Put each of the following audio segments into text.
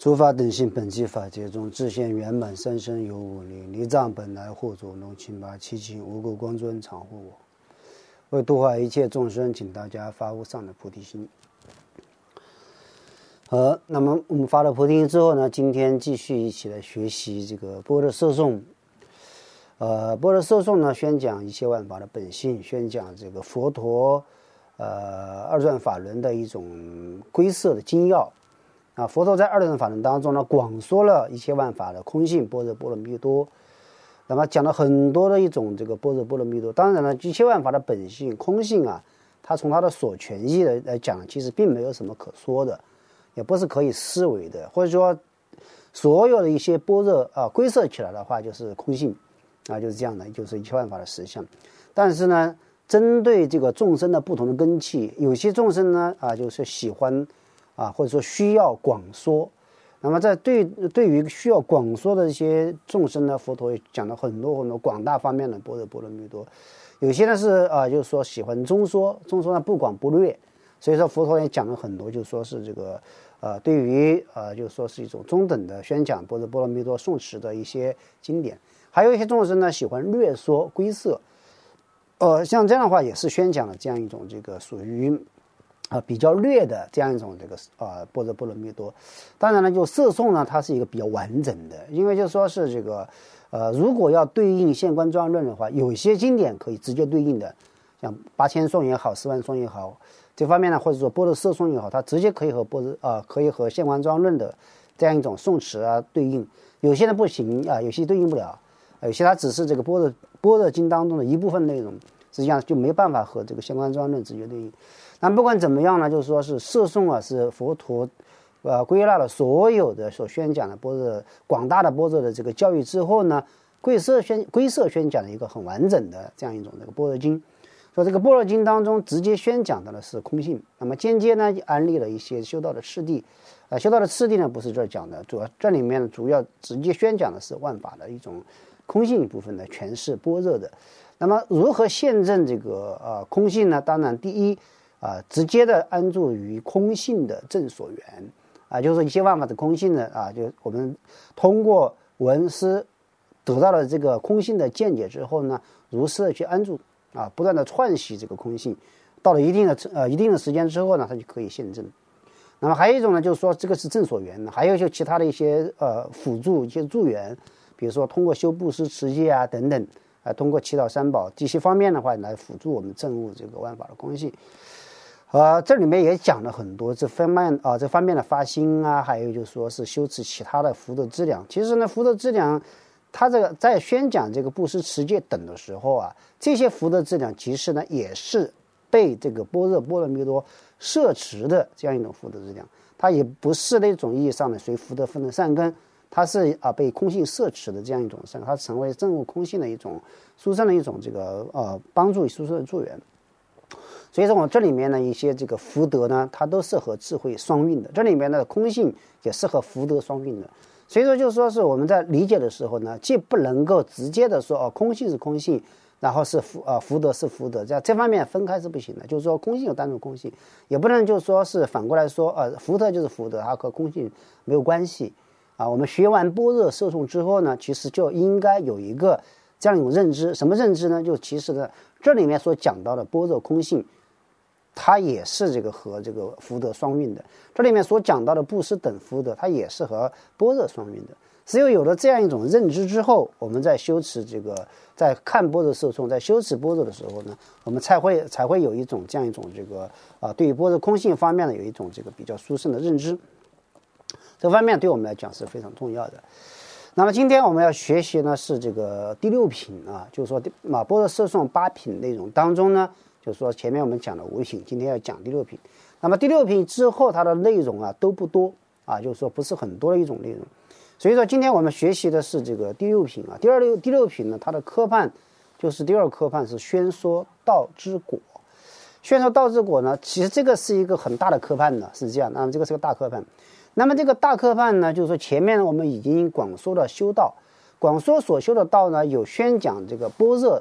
诸法等性本寂法界中，自现圆满三身有五力，离障本来护主龙清八七情无垢光尊常护我。为度化一切众生，请大家发无上的菩提心。那么我们发了菩提心之后呢，今天继续一起来学习这个般若摄颂。般若摄颂呢，宣讲一切万法的本性，宣讲这个佛陀二转法轮的一种归摄的精要。佛陀在二转法轮当中呢，广说了一切万法的空性，般若波罗蜜多。那么讲了很多的一种这个般若波罗蜜多。当然了，一切万法的本性空性啊，它从它的所权义来讲，其实并没有什么可说的，也不是可以思维的，或者说所有的一些般若归摄起来的话，就是空性就是这样的，就是一切万法的实相。但是呢，针对这个众生的不同的根器，有些众生呢就是喜欢或者说需要广说。那么在对于需要广说的一些众生呢，佛陀也讲了很多广大方面的般若波罗蜜多。有些呢是就是说喜欢中说呢不广不略，所以说佛陀也讲了很多，就是说是这个对于就是说是一种中等的宣讲般若波罗蜜多诵持的一些经典。还有一些众生呢喜欢略说归摄，像这样的话也是宣讲了这样一种这个属于比较略的这样一种这个般若波罗蜜多。当然呢，就摄颂呢，它是一个比较完整的，因为就说是这个如果要对应现观庄论的话，有一些经典可以直接对应的，像8000颂也好，10万颂也好，这方面呢，或者说般若摄颂也好，它直接可以和现观庄论的这样一种诵持对应。有些呢不行有些对应不了，有些它只是这个般若经当中的一部分内容，实际上就没办法和这个现观庄论直接对应。那不管怎么样呢，就是说是摄颂是佛陀归纳了所有的所宣讲的般若广大的般若的这个教育之后呢，归摄宣讲的一个很完整的这样一种这个般若经。说这个般若经当中直接宣讲的是空性，那么间接呢安利了一些修道的次第。修道的次第呢不是这儿讲的，这里面主要直接宣讲的是万法的一种空性部分的诠释般若的。那么如何现证这个空性呢？当然第一直接的安住于空性的正所缘就是说一切万法的空性呢就我们通过闻思得到了这个空性的见解之后呢，如实的去安住不断的串习这个空性，到了一定的时间之后呢，它就可以现证。那么还有一种呢，就是说这个是正所缘，还有就其他的一些辅助一些助缘，比如说通过修布施持戒等等通过祈祷三宝这些方面的话来辅助我们证悟这个万法的空性。这里面也讲了很多这方面的发心还有就是说是修持其他的福德资粮。其实呢，福德资粮它这个在宣讲这个布施持戒等的时候这些福德资粮其实呢也是被这个般若波罗蜜多摄持的这样一种福德资粮，它也不是那种意义上的随福德分的善根，它是被空性摄持的这样一种善根，它成为证悟空性的一种殊胜的一种这个帮助殊胜的助缘。所以说我这里面呢一些这个福德呢，它都是和智慧双运的，这里面的空性也是和福德双运的。所以说就是说是我们在理解的时候呢，既不能够直接的说空性是空性，然后是福德是福德，这方面分开是不行的。就是说空性有单独空性，也不能就是说是反过来说福德就是福德，它和空性没有关系我们学完般若摄颂之后呢，其实就应该有一个这样一种认知。什么认知呢？就其实呢这里面所讲到的般若空性，它也是这个和这个福德双运的。这里面所讲到的布施等福德，它也是和般若双运的。只有了这样一种认知之后，我们在修持这个在看般若摄颂，在修持般若的时候呢，我们才会有一种这样一种这个对于般若空性方面呢有一种这个比较殊胜的认知。这方面对我们来讲是非常重要的。那么今天我们要学习呢是这个第6品就是说般若摄颂8品内容当中呢，就是说前面我们讲了5品，今天要讲第6品。那么第6品之后它的内容都不多就是说不是很多的一种内容。所以说今天我们学习的是这个第6品第6品呢，它的科判就是第2科判是宣说道之果。宣说道之果呢，其实这个是一个很大的科判呢，是这样。那么这个是个大科判。那么这个大科判呢，就是说前面我们已经广说了修道，广说所修的道呢，有宣讲这个般若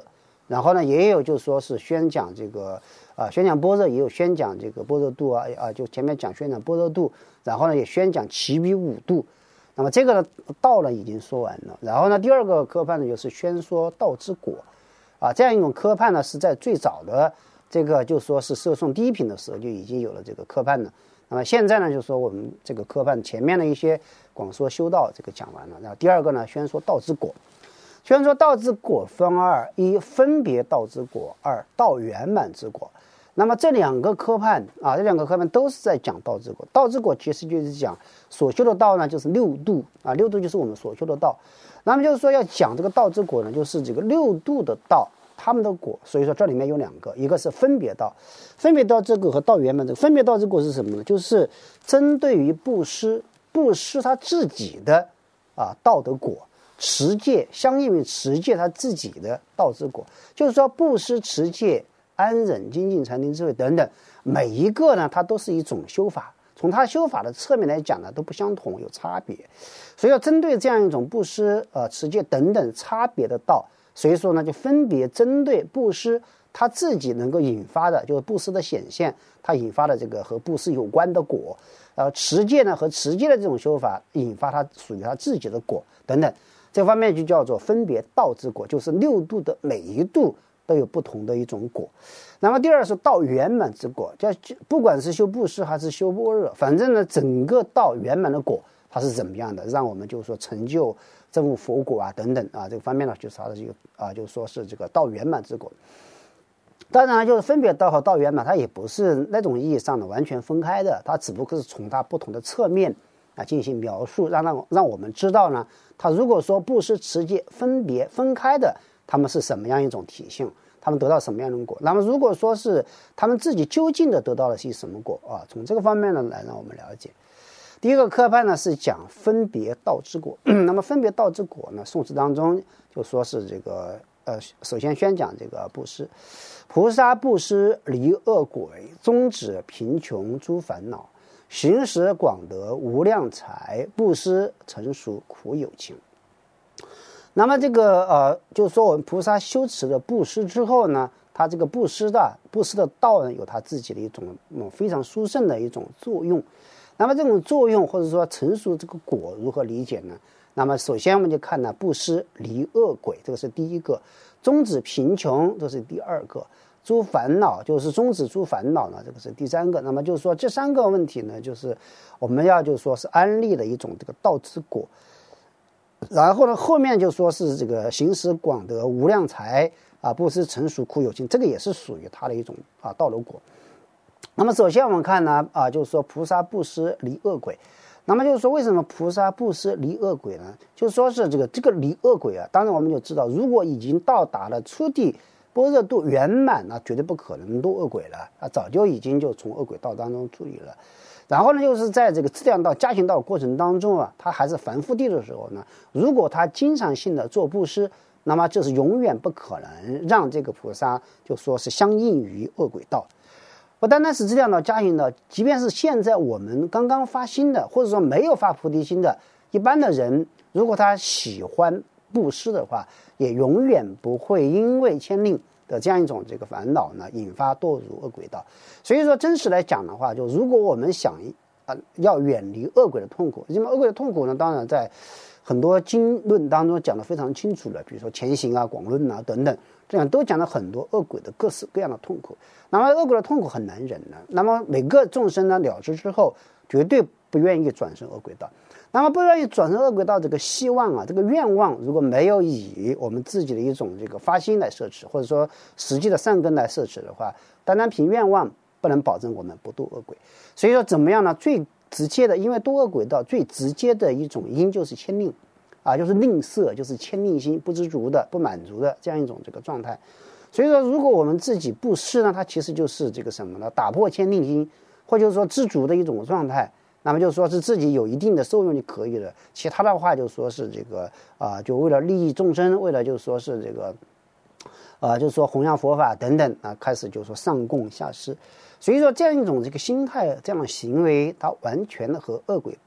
然后呢也有就说是宣讲这个宣讲般若，也有宣讲这个般若度就前面讲宣讲般若度，然后呢也宣讲其余五度。那么这个呢道呢已经说完了，然后呢第二个科判呢就是宣说道之果这样一种科判呢是在最早的这个就说是摄颂第一品的时候就已经有了这个科判了。那么现在呢就说我们这个科判前面的一些广说修道这个讲完了，然后第二个呢宣说道之果。宣说道之果分二：一分别道之果，二道圆满之果。那么这两个科判都是在讲道之果。道之果其实就是讲所修的道呢就是六度六度就是我们所修的道。那么就是说要讲这个道之果呢，就是这个六度的道他们的果。所以说这里面有两个，一个是分别道，分别道之果和道圆满之果。分别道之果是什么呢？就是针对于布施他自己的道德果，持戒相应于持戒他自己的道之果。就是说布施、持戒、安忍、精进、禅定、智慧等等，每一个呢它都是一种修法，从它修法的侧面来讲呢都不相同，有差别。所以要针对这样一种布施持戒等等差别的道，所以说呢就分别针对布施它自己能够引发的，就是布施的显现它引发的这个和布施有关的果，持戒呢和持戒的这种修法引发它属于它自己的果等等，这方面就叫做分别道之果，就是六度的每一度都有不同的一种果。那么第二是道圆满之果，不管是修布施还是修般若，反正呢整个道圆满的果它是怎么样的，让我们就是说成就证悟佛果等等这个方面呢就是它的这个就说是这个道圆满之果。当然就是分别道和道圆满它也不是那种意义上的完全分开的，它只不过是从它不同的侧面进行描述，让我们知道呢它如果说布施持戒分开的，他们是什么样一种体性，他们得到什么样的果。那么如果说是他们自己究竟的得到了些什么果从这个方面呢来让我们了解。第一个科判呢是讲分别道之果那么分别道之果呢，宋词当中就说是这个首先宣讲这个布施。菩萨布施离恶鬼，终止贫穷诸烦恼，行使广德无量财，布施成熟苦有情。那么这个就是说我们菩萨修持的布施之后呢，他这个布施的道呢有他自己的一种非常殊胜的一种作用。那么这种作用或者说成熟这个果如何理解呢？那么首先我们就看布施离恶鬼，这个是第一个；终止贫穷，这是第二个；诸烦恼就是终止诸烦恼呢，这个是第三个。那么就是说这三个问题呢，就是我们要就是说是安立的一种这个道之果。然后呢后面就说是这个行使广德无量财布施成熟苦有情，这个也是属于它的一种道德果。那么首先我们看呢就是说菩萨布施离恶鬼。那么就是说为什么菩萨布施离恶鬼呢？就是说是这个离恶鬼当然我们就知道，如果已经到达了初地般若度圆满绝对不可能度恶鬼了早就已经就从恶鬼道当中处理了。然后呢就是在这个资粮道加行道过程当中他还是凡夫地的时候呢，如果他经常性的做布施，那么就是永远不可能让这个菩萨就说是相应于恶鬼道。不单单是资粮道加行道，即便是现在我们刚刚发心的，或者说没有发菩提心的一般的人，如果他喜欢布施的话，也永远不会因为牵令的这样一种这个烦恼呢引发堕入恶鬼道。所以说真实来讲的话，就如果我们想要远离恶鬼的痛苦，因为恶鬼的痛苦呢当然在很多经论当中讲得非常清楚了，比如说前行广论等等，这样都讲了很多恶鬼的各式各样的痛苦。那么恶鬼的痛苦很难忍呢，那么每个众生呢了知之后绝对不愿意转生恶鬼道。那么不愿意转生恶鬼道这个希望这个愿望如果没有以我们自己的一种这个发心来摄持，或者说实际的善根来摄持的话，单单凭愿望不能保证我们不堕恶鬼。所以说怎么样呢？最直接的，因为堕恶鬼道最直接的一种因就是牵令就是吝啬，就是牵令心不知足的不满足的这样一种这个状态。所以说如果我们自己布施呢，它其实就是这个什么呢？打破牵令心，或者说知足的一种状态。那么就说是自己有一定的受用就可以了，其他的话就说是这个就为了利益众生，为了就说是这个就是说弘扬佛法等等开始就说上供下施。所以说这样一种这个心态，这样的行为，它完全的和恶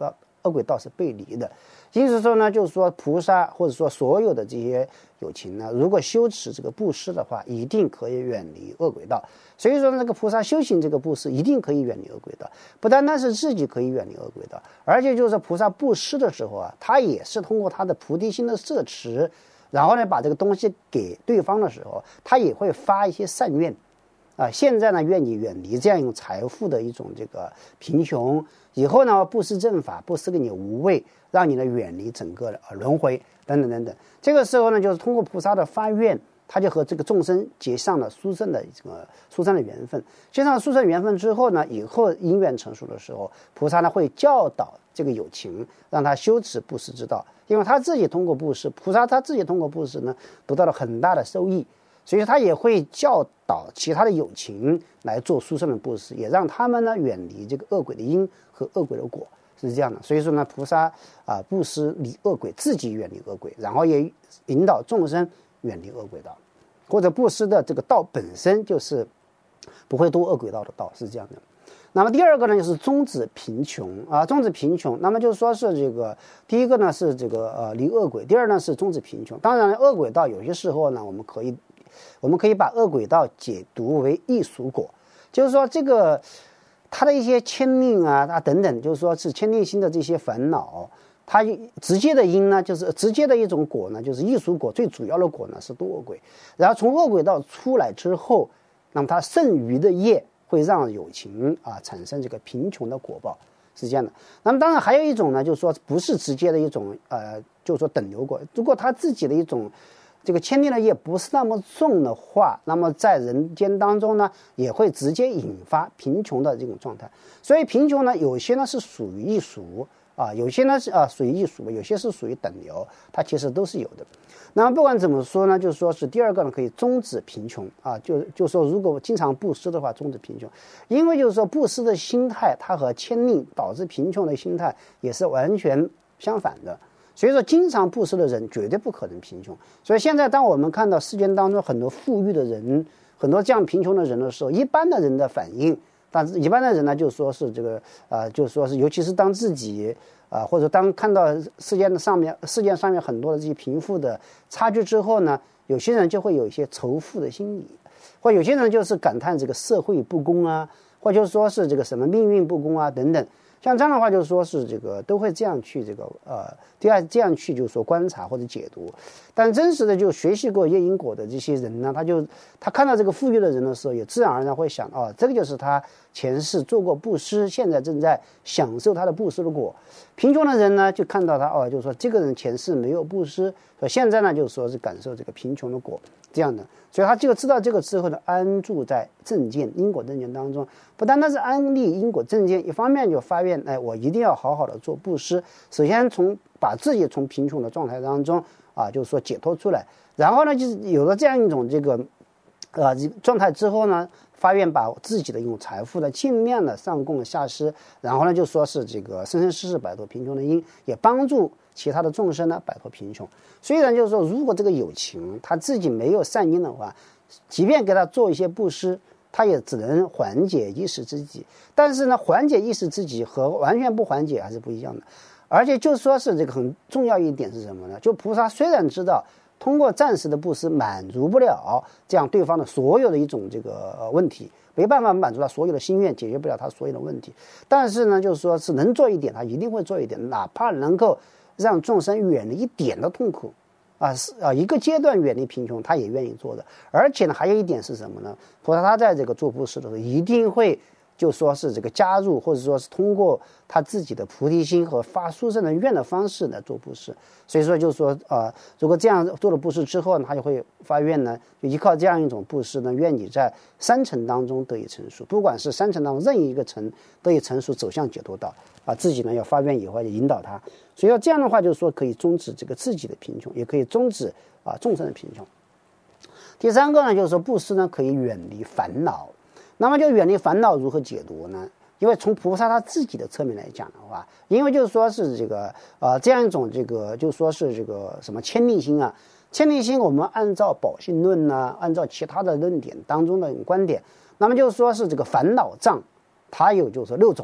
恶鬼道是背离的。因此说呢，就是说菩萨或者说所有的这些有情呢，如果修持这个布施的话，一定可以远离恶鬼道。所以说那个菩萨修行这个布施，一定可以远离恶鬼道。不单单是自己可以远离恶鬼道，而且就是菩萨布施的时候啊，他也是通过他的菩提心的摄持，然后呢把这个东西给对方的时候，他也会发一些善愿。现在呢，愿意远离这样一种财富的一种这个贫穷，以后呢，布施正法，布施给你无畏，让你呢远离整个的轮回等等等等。这个时候呢，就是通过菩萨的发愿，他就和这个众生结上了殊胜的这个殊胜的缘分。结上殊胜缘分之后呢，以后因缘成熟的时候，菩萨呢会教导这个有情，让他修持布施之道，因为他自己通过布施，菩萨他自己通过布施呢，得到了很大的收益。所以他也会教导其他的有情来做殊胜的布施，也让他们呢远离这个恶鬼的因和恶鬼的果，是这样的。所以说呢，菩萨布施离恶鬼，自己远离恶鬼，然后也引导众生远离恶鬼道，或者布施的这个道本身就是不会堕恶鬼道的道，是这样的。那么第二个呢，就是终止贫穷终止贫穷。那么就是说是这个第一个呢是这个离恶鬼，第二呢是终止贫穷。当然恶鬼道有些时候呢，我们可以把恶鬼道解读为异熟果，就是说这个它的一些牵令等等，就是说是牵令心的这些烦恼，它直接的因呢，就是直接的一种果呢，就是异熟果，最主要的果呢是堕恶鬼。然后从恶鬼道出来之后，那么它剩余的业会让有情产生这个贫穷的果报，是这样的。那么当然还有一种呢，就是说不是直接的一种就是说等流果，如果他自己的一种这个牵令的业不是那么重的话，那么在人间当中呢，也会直接引发贫穷的这种状态。所以贫穷呢，有些呢是属于异熟有些呢是属于异熟，有些是属于等流，它其实都是有的。那么不管怎么说呢，就是说是第二个呢，可以终止贫穷就说如果经常布施的话，终止贫穷。因为就是说布施的心态，它和牵令导致贫穷的心态也是完全相反的。所以说经常布施的人绝对不可能贫穷。所以现在当我们看到世间当中很多富裕的人，很多这样贫穷的人的时候，一般的人的反应，但是一般的人呢，就说是这个就说是尤其是当自己或者当看到世界上面很多的这些贫富的差距之后呢，有些人就会有一些仇富的心理，或有些人就是感叹这个社会不公或就是说是这个什么命运不公等等。像这样的话，就是说是这个都会这样去这样去就是说观察或者解读。但真实的就学习过业因果的这些人呢，他看到这个富裕的人的时候，也自然而然会想这个就是他前世做过布施，现在正在享受他的布施的果。贫穷的人呢，就看到他就是说这个人前世没有布施，所以现在呢就是说是感受这个贫穷的果这样的。所以他就知道这个之后呢，安住在正见因果正见当中，不单单是安立因果正见，一方面就发愿我一定要好好的做布施，首先把自己从贫穷的状态当中就是说解脱出来，然后呢就是有了这样一种这个状态之后呢，发愿把自己的一种财富呢尽量的上供下施，然后呢就说是这个生生世世摆脱贫穷的因，也帮助其他的众生呢摆脱贫穷。虽然就是说如果这个有情他自己没有善因的话，即便给他做一些布施，他也只能缓解一时之急，但是呢缓解一时之急和完全不缓解还是不一样的。而且就说是这个很重要一点是什么呢，就菩萨虽然知道通过暂时的布施满足不了这样对方的所有的一种这个问题，没办法满足他所有的心愿，解决不了他所有的问题，但是呢就是说是能做一点他一定会做一点，哪怕能够让众生远离一点的痛苦一个阶段远离贫穷他也愿意做的。而且呢还有一点是什么呢，菩萨他在这个做布施的时候一定会就说是这个加入，或者说是通过他自己的菩提心和发殊胜的愿的方式来做布施。所以说就是说如果这样做了布施之后呢，他就会发愿呢，就依靠这样一种布施呢，愿你在三乘当中得以成熟，不管是三乘当中任意一个乘得以成熟，走向解脱道自己呢要发愿以后引导他。所以说这样的话就是说可以终止这个自己的贫穷，也可以终止众生的贫穷。第三个呢就是说布施呢可以远离烦恼。那么就远离烦恼如何解读呢？因为从菩萨他自己的侧面来讲的话，因为就是说是这个这样一种这个就说是这个什么牵令心牵令心我们按照宝性论按照其他的论点当中的观点，那么就是说是这个烦恼障它有就是说6种。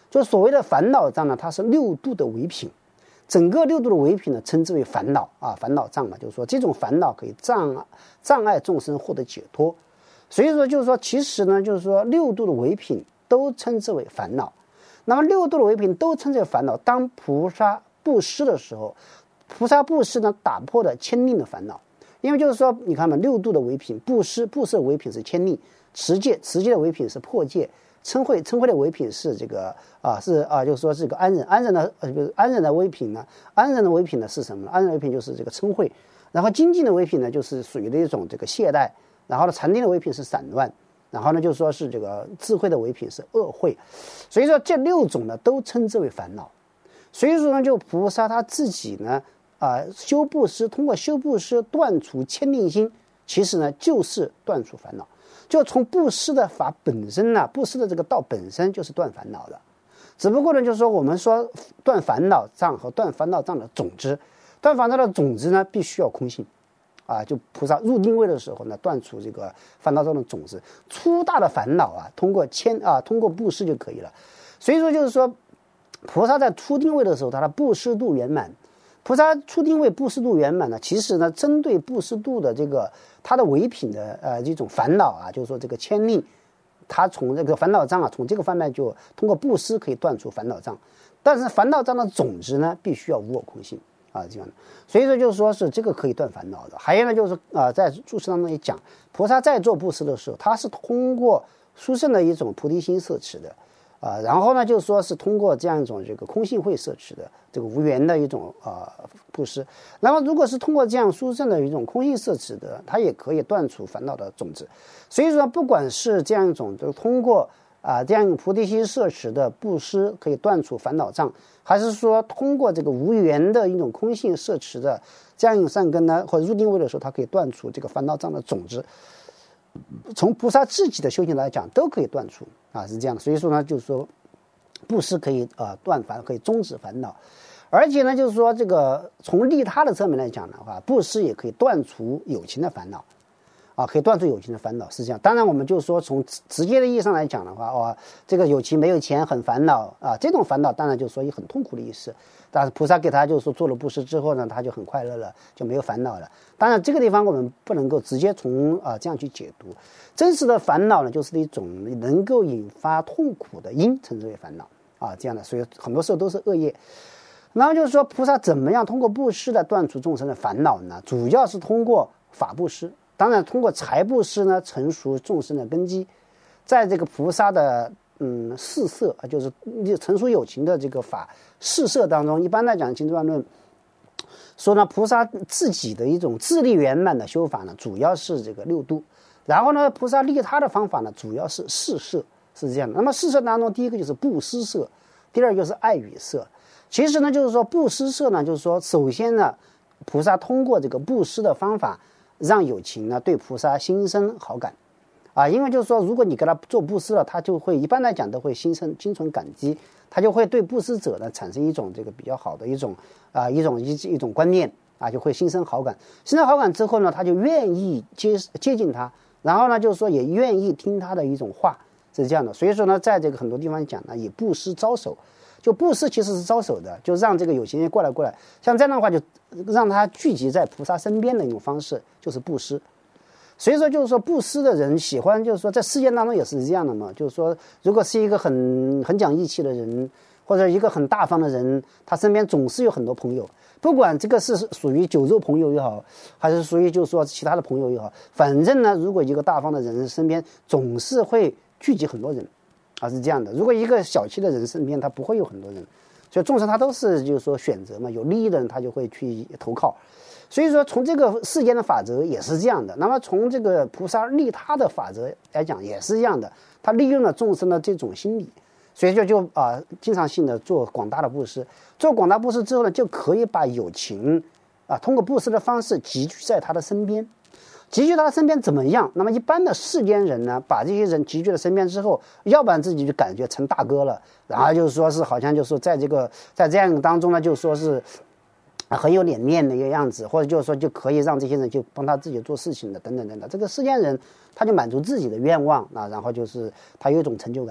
就所谓的烦恼障呢，它是六度的唯品，整个六度的唯品呢，称之为烦恼啊，烦恼障嘛，就是说这种烦恼可以障碍众生获得解脱。所以说就是说，其实呢，就是说六度的唯品都称之为烦恼。那么六度的唯品都称之为烦恼，当菩萨布施的时候，菩萨布施呢，打破了牵令的烦恼。因为就是说，你看嘛，六度的唯品，布施的唯品是牵令，持戒的唯品是破戒，嗔恚的唯品是这个就是说这个安忍的唯品呢，安忍的唯品呢是什么呢？安忍的唯品就是这个嗔恚，然后精进的唯品呢就是属于的一种这个懈怠，然后呢禅定的唯品是散乱，然后呢就说是这个智慧的唯品是恶慧，所以说这六种呢都称之为烦恼。所以说呢，就菩萨他自己呢修布施，通过修布施断除牵令心，其实呢就是断除烦恼。就从布施的法本身呢，布施的这个道本身就是断烦恼的。只不过呢，就是说我们说断烦恼障和断烦恼障的种子，断烦恼的种子呢必须要空性就菩萨入定位的时候呢，断除这个烦恼障的种子。粗大的烦恼通过布施就可以了。所以说就是说，菩萨在出定位的时候，他的布施度圆满。菩萨出定位布施度圆满呢，其实呢，针对布施度的这个他的唯品的这种烦恼就是说这个牵令，他从这个烦恼障从这个方面就通过布施可以断除烦恼障。但是烦恼障的种子呢，必须要无我空性这样的。所以说就是说是这个可以断烦恼的。还有呢，就是在注释当中也讲，菩萨在做布施的时候，他是通过殊胜的一种菩提心摄持的。然后呢，就是说是通过这样一种这个空性慧摄持的这个无缘的一种布施。那么如果是通过这样殊胜的一种空性摄持的，它也可以断除烦恼的种子。所以说，不管是这样一种就通过这样一种菩提心摄持的布施可以断除烦恼障，还是说通过这个无缘的一种空性摄持的这样一种善根呢，或者入定位的时候，它可以断除这个烦恼障的种子。从菩萨自己的修行来讲，都可以断除是这样的。所以说呢，就是说布施可以断烦，可以终止烦恼。而且呢，就是说这个从利他的侧面来讲的话，布施也可以断除有情的烦恼可以断除有情的烦恼，是这样。当然我们就是说从直接的意义上来讲的话这个有情没有钱很烦恼这种烦恼当然就是说也很痛苦的意思。但是菩萨给他就是说做了布施之后呢，他就很快乐了，就没有烦恼了。当然这个地方我们不能够直接从这样去解读。真实的烦恼呢，就是一种能够引发痛苦的因，称之为烦恼这样的。所以很多时候都是恶业。然后就是说菩萨怎么样通过布施来断除众生的烦恼呢？主要是通过法布施，当然通过财布施呢，成熟众生的根基。在这个菩萨的四摄就是成熟有情的这个法四摄当中，一般来讲经传论说呢，菩萨自己的一种自力圆满的修法呢，主要是这个六度。然后呢，菩萨利他的方法呢，主要是四摄，是这样的。那么四摄当中，第一个就是布施摄，第二个就是爱语摄。其实呢，就是说布施摄呢，就是说首先呢，菩萨通过这个布施的方法，让有情呢对菩萨心生好感因为就是说，如果你给他做布施了，他就会一般来讲都会心存感激，他就会对布施者呢产生一种这个比较好的一种一种观念就会心生好感。心生好感之后呢，他就愿意接近他，然后呢就是说也愿意听他的一种话，是这样的。所以说呢，在这个很多地方讲呢，以布施招手，就布施其实是招手的，就让这个有情人过来，像这样的话就让他聚集在菩萨身边的一种方式，就是布施。所以说就是说布施的人喜欢，就是说在世间当中也是这样的嘛，就是说如果是一个很讲义气的人，或者一个很大方的人，他身边总是有很多朋友，不管这个是属于酒肉朋友也好，还是属于就是说其他的朋友也好，反正呢，如果一个大方的人身边总是会聚集很多人是这样的。如果一个小气的人身边他不会有很多人，所以众生他都是就是说选择嘛，有利益的人他就会去投靠。所以说从这个世间的法则也是这样的，那么从这个菩萨利他的法则来讲也是一样的，他利用了众生的这种心理，所以就经常性的做广大的布施。做广大布施之后呢，就可以把有情通过布施的方式集聚在他的身边。集聚他身边怎么样？那么一般的世间人呢，把这些人集聚在身边之后，要不然自己就感觉成大哥了，然后就是说是好像就是说在这样当中呢，就说是很有脸面的一个样子，或者就是说就可以让这些人就帮他自己做事情的等等等等。这个世间人他就满足自己的愿望然后就是他有一种成就感。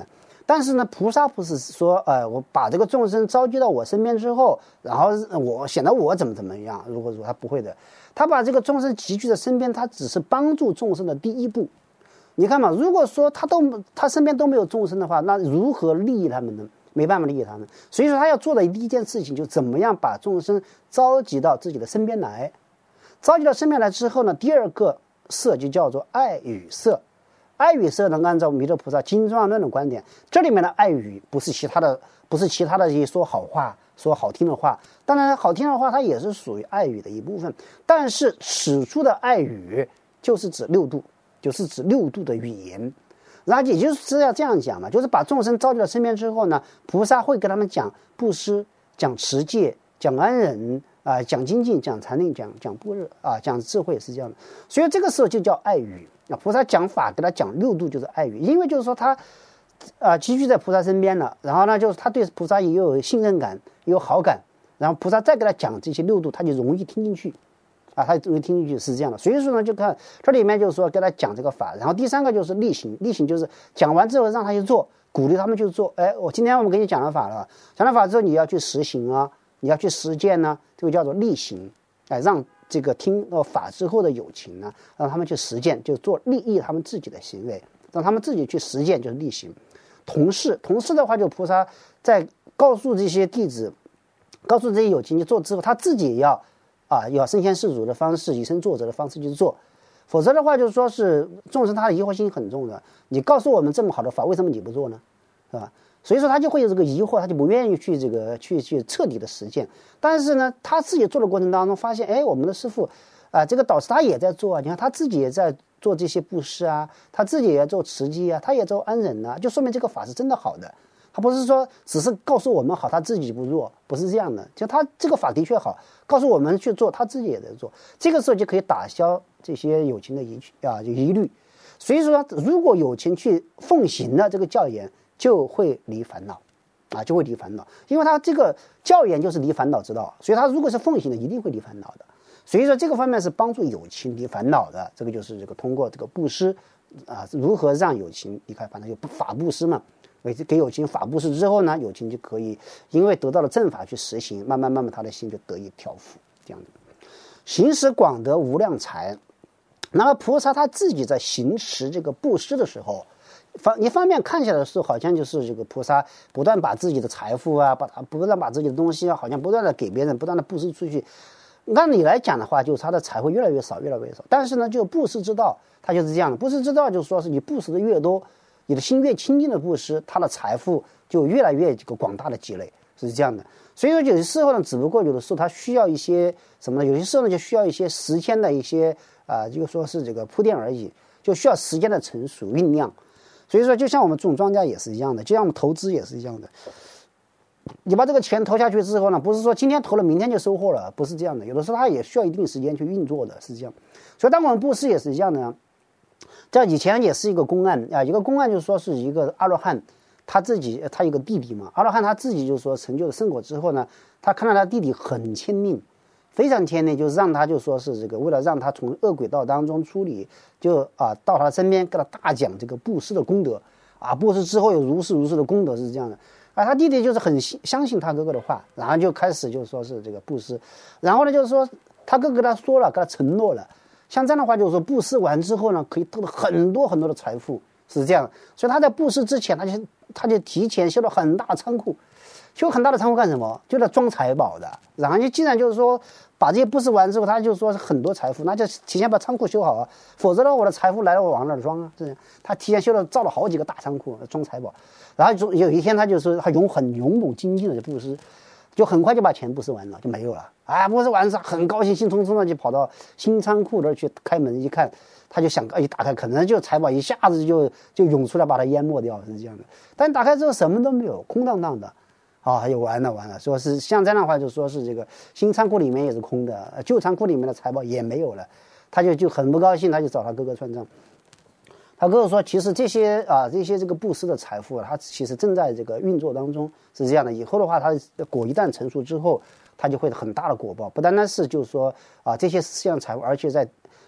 但是呢，菩萨不是说，我把这个众生召集到我身边之后，然后我显得我怎么样。如果说他不会的，他把这个众生集聚在身边，他只是帮助众生的第一步。你看嘛，如果说他身边都没有众生的话，那如何利益他们呢？没办法利益他们。所以说他要做的第一件事情，就怎么样把众生召集到自己的身边来。召集到身边来之后呢，第二个色就叫做爱语色。爱语色呢，按照弥勒菩萨经中论的观点，这里面的爱语不是其他的一些说好话、说好听的话。当然，好听的话它也是属于爱语的一部分。但是史书的爱语就是指六度，就是指六度的语言。然后也就是要这样讲嘛，就是把众生召集到身边之后呢，菩萨会跟他们讲布施、讲持戒、讲安忍讲精进、讲禅定、讲般若讲智慧，是这样的。所以这个时候就叫爱语。菩萨讲法给他讲六度就是爱语，因为就是说他集聚在菩萨身边了，然后呢就是他对菩萨也有信任感，也有好感，然后菩萨再给他讲这些六度，他就容易听进去他容易听进去，是这样的。所以说呢，就看这里面就是说给他讲这个法。然后第三个就是力行，力行就是讲完之后让他去做，鼓励他们去做。今天我们给你讲了法了，讲了法之后你要去实行你要去实践呢，这个叫做力行。让这个听法之后的有情呢，让他们去实践，就做利益他们自己的行为，让他们自己去实践，就是力行。同事的话，就菩萨在告诉这些弟子，告诉这些有情去做之后，他自己也要身先士卒的方式，以身作则的方式去做。否则的话，就是说是众生他的疑惑心很重的，你告诉我们这么好的法，为什么你不做呢？是吧？所以说他就会有这个疑惑，他就不愿意去去彻底的实践。但是呢，他自己做的过程当中发现，我们的师父这个导师他也在做你看他自己也在做这些布施他自己也在做持戒他也做安忍就说明这个法是真的好的。他不是说只是告诉我们好，他自己不做，不是这样的。就他这个法的确好，告诉我们去做，他自己也在做。这个时候就可以打消这些有情的疑虑。所以说，如果有情去奉行了这个教言，就会离烦恼就会离烦恼，因为他这个教言就是离烦恼之道，所以他如果是奉行的，一定会离烦恼的。所以说这个方面是帮助有情离烦恼的，这个就是这个通过这个布施如何让有情离开烦恼，就法布施嘛。给有情法布施之后呢，有情就可以因为得到了正法去实行，慢慢他的心就得以调伏，这样的行使广得无量财。那么菩萨他自己在行持这个布施的时候，一方面看起来是好像就是这个菩萨不断把自己的财富不断把自己的东西好像不断的给别人，不断的布施出去。按理来讲的话，就是他的财会越来越少，越来越少。但是呢，就布施之道，他就是这样的。布施之道就是说是你布施的越多，你的心越清净的布施，他的财富就越来越这个广大的积累，是这样的。所以说有些时候呢，只不过有的时候他需要一些什么呢？有些时候呢就需要一些时间的一些就说是这个铺垫而已，就需要时间的成熟酝酿。所以说就像我们种庄稼也是一样的，就像我们投资也是一样的。你把这个钱投下去之后呢，不是说今天投了明天就收获了，不是这样的。有的时候它也需要一定时间去运作的，是这样。所以当我们布施也是一样的。这以前也是一个公案一个公案就是说是一个阿罗汉，他有个弟弟嘛，阿罗汉他自己就是说成就了圣果之后呢，他看到他弟弟很谦佞，非常谦佞，就是让他就说是这个为了让他从恶轨道当中出离，就到他身边跟他大讲这个布施的功德布施之后有如是的功德，是这样的。他弟弟就是很相信他哥哥的话，然后就开始就说是这个布施，然后呢就是说他哥哥跟他说了，跟他承诺了，像这样的话就是说布施完之后呢，可以得到很多的财富，是这样。所以他在布施之前，他就提前修了很大的仓库，修很大的仓库干什么？就在装财宝的。然后既然就是说把这些布施完之后，他就说是很多财富，那就提前把仓库修好否则的话我的财富来了我往哪儿装是这样。他提前造了好几个大仓库装财宝，然后有一天他就说他很勇猛精进的布施，就很快就把钱布施完了，就没有了布施完之后很高兴，兴冲冲的就跑到新仓库那儿去开门一看，他就想一打开，可能就财宝一下子就涌出来把它淹没掉，是这样的。但打开之后什么都没有，空荡荡的就完了。说是像这样的话，就说是这个新仓库里面也是空的，旧仓库里面的财宝也没有了，他就很不高兴，他就找他哥哥算账。他哥哥说，其实这些这个布施的财富他其实正在这个运作当中，是这样的。以后的话，他果一旦成熟之后，他就会很大的果报，不单单是就是说这些世上财富，而且在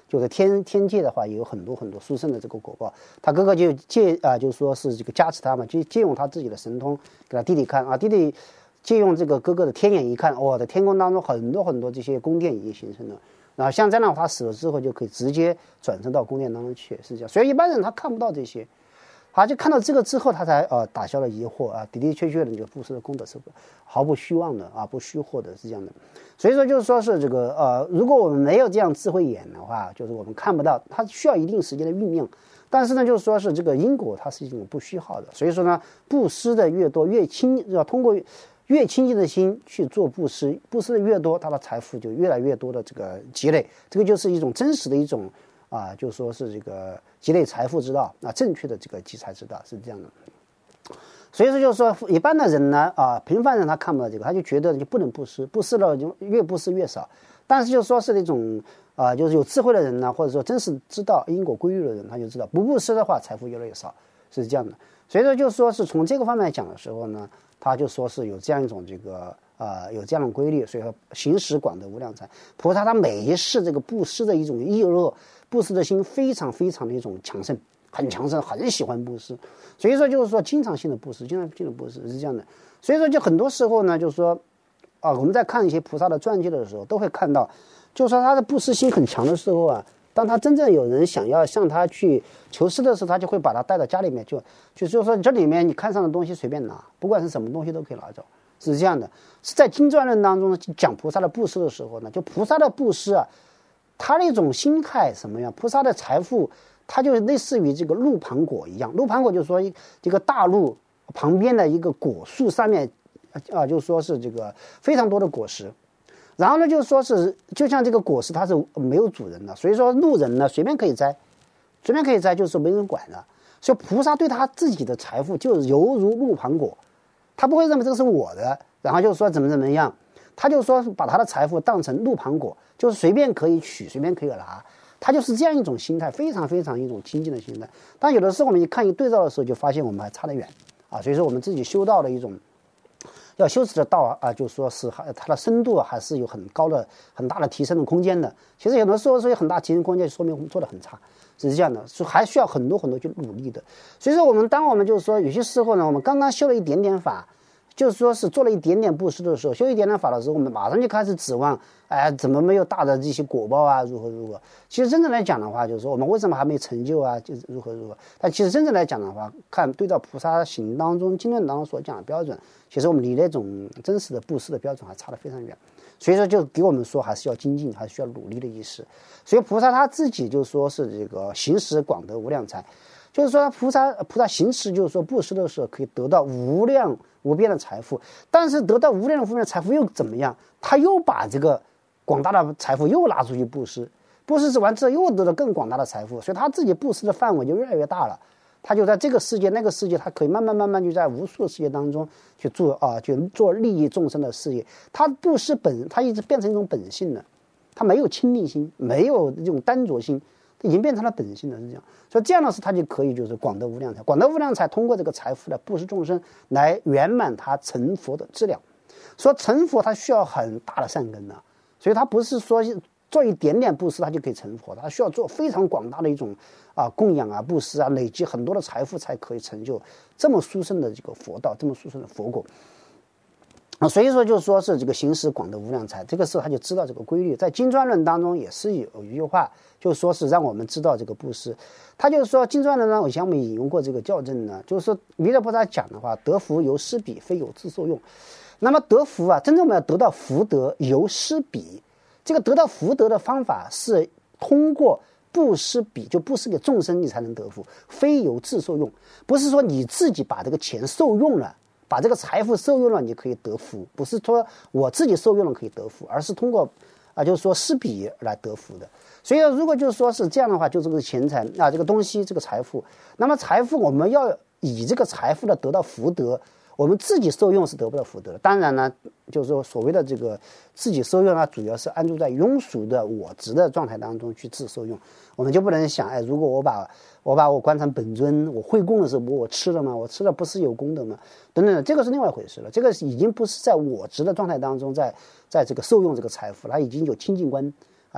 就是天界的话也有很多很多殊胜的这个果报，他哥哥就就说是这个加持他嘛，就借用他自己的神通给他弟弟看啊，弟弟借用这个哥哥的天眼一看，的天空当中很多很多这些宫殿已经形成了，然后像这样他死了之后就可以直接转生到宫殿当中去，是这样。所以一般人他看不到这些，他就看到这个之后他才打消了疑惑啊，的确的这个布施的功德是毫不虚妄的啊，不虚获的，是这样的。所以说就是说是这个如果我们没有这样智慧眼的话，就是我们看不到，它需要一定时间的酝酿。但是呢，就是说是这个因果它是一种不虚耗的，所以说呢，布施的越多要通过越清净的心去做布施，布施的越多，他的财富就越来越多的这个积累，这个就是一种真实的一种就说是这个积累财富之道正确的这个积财之道是这样的。所以说就是说一般的人呢平凡人他看不到这个，他就觉得就不能布施，布施了就越布施越少。但是就说是那种就是有智慧的人呢，或者说真是知道因果规律的人，他就知道不布施的话财富越来越少，是这样的。所以说就说是从这个方面讲的时候呢，他就说是有这样一种这个有这样的规律。所以说行使广德无量财，菩萨他每一世这个布施的一种意热，布施的心非常非常的一种强盛，很强盛，很喜欢布施。所以说就是说经常性的布施，经常性的布施是这样的。所以说就很多时候呢，就是说我们在看一些菩萨的传记的时候，都会看到，就是说他的布施心很强的时候当他真正有人想要向他去求施的时候，他就会把他带到家里面，就是说这里面你看上的东西随便拿，不管是什么东西都可以拿走，是这样的。是在经传论当中呢，讲菩萨的布施的时候呢，就菩萨的布施他那种心态什么样？菩萨的财富，它就类似于这个鹿旁果一样。鹿旁果就是说这个大鹿旁边的一个果树上面就说是这个非常多的果实。然后呢，就说是就像这个果实它是没有主人的，所以说路人呢随便可以摘，就是没人管的。所以菩萨对他自己的财富就犹如鹿旁果，他不会认为这个是我的，然后就说怎么样，他就说把他的财富当成鹿旁果，就是随便可以取，随便可以拿，他就是这样一种心态，非常非常一种清净的心态。但有的时候我们一看一对照的时候，就发现我们还差得远所以说我们自己修道的一种要修持的道就说是它的深度还是有很大的提升的空间的。其实有的时候是有很大提升空间，说明我们做得很差，是这样的，所以还需要很多很多去努力的。所以说当我们就是说有些时候呢，我们刚刚修了一点点法，就是说是做了一点点布施的时候，修一点点法的时候，我们马上就开始指望怎么没有大的这些果报如何。其实真正来讲的话，就是说我们为什么还没成就就是如何。但其实真正来讲的话，看对照菩萨行当中经论当中所讲的标准，其实我们离那种真实的布施的标准还差得非常远。所以说就给我们说还是要精进，还是需要努力的意思。所以菩萨他自己就说是这个行使广德无量财，就是说菩萨行持就是说布施的时候可以得到无量无边的财富，但是得到无量无边的财富又怎么样？他又把这个广大的财富又拿出去布施，布施完之后又得到更广大的财富，所以他自己布施的范围就越来越大了。他就在这个世界那个世界，他可以慢慢就在无数的世界当中去做利益众生的事业。他布施他一直变成一种本性了，他没有亲昵心，没有这种单着心，已经变成了本性了，是这样。所以这样的事他就可以就是广德无量财，广德无量财通过这个财富的布施众生来圆满他成佛的质量。说成佛他需要很大的善根所以他不是说做一点点布施他就可以成佛，他需要做非常广大的一种供养布施累积很多的财富才可以成就这么殊胜的这个佛道，这么殊胜的佛果所以说就是说是这个行使广德无量财，这个时候他就知道这个规律。在经传论当中也是有一句话，就是说是让我们知道这个布施。他就是说经传论呢，以前我们引用过这个教证呢，就是说弥勒菩萨讲的话，得福由施比，非有自受用。那么得福真正我们要得到福德由施比，这个得到福德的方法是通过布施比，就布施给众生你才能得福，非由自受用。不是说你自己把这个钱受用了，把这个财富受用了你可以得福，不是说我自己受用了可以得福，而是通过就是说施比来得福的。所以如果就是说是这样的话，就这个钱财这个东西这个财富，那么财富我们要以这个财富的得到福德，我们自己受用是得不到福德的。当然呢，就是说所谓的这个自己受用主要是安住在庸俗的我执的状态当中去自受用。我们就不能想如果我把我观成本尊，我会供的时候我吃了吗？我吃了不是有功德吗？等等，这个是另外一回事了。这个已经不是在我执的状态当中在这个受用这个财富，它已经有清净观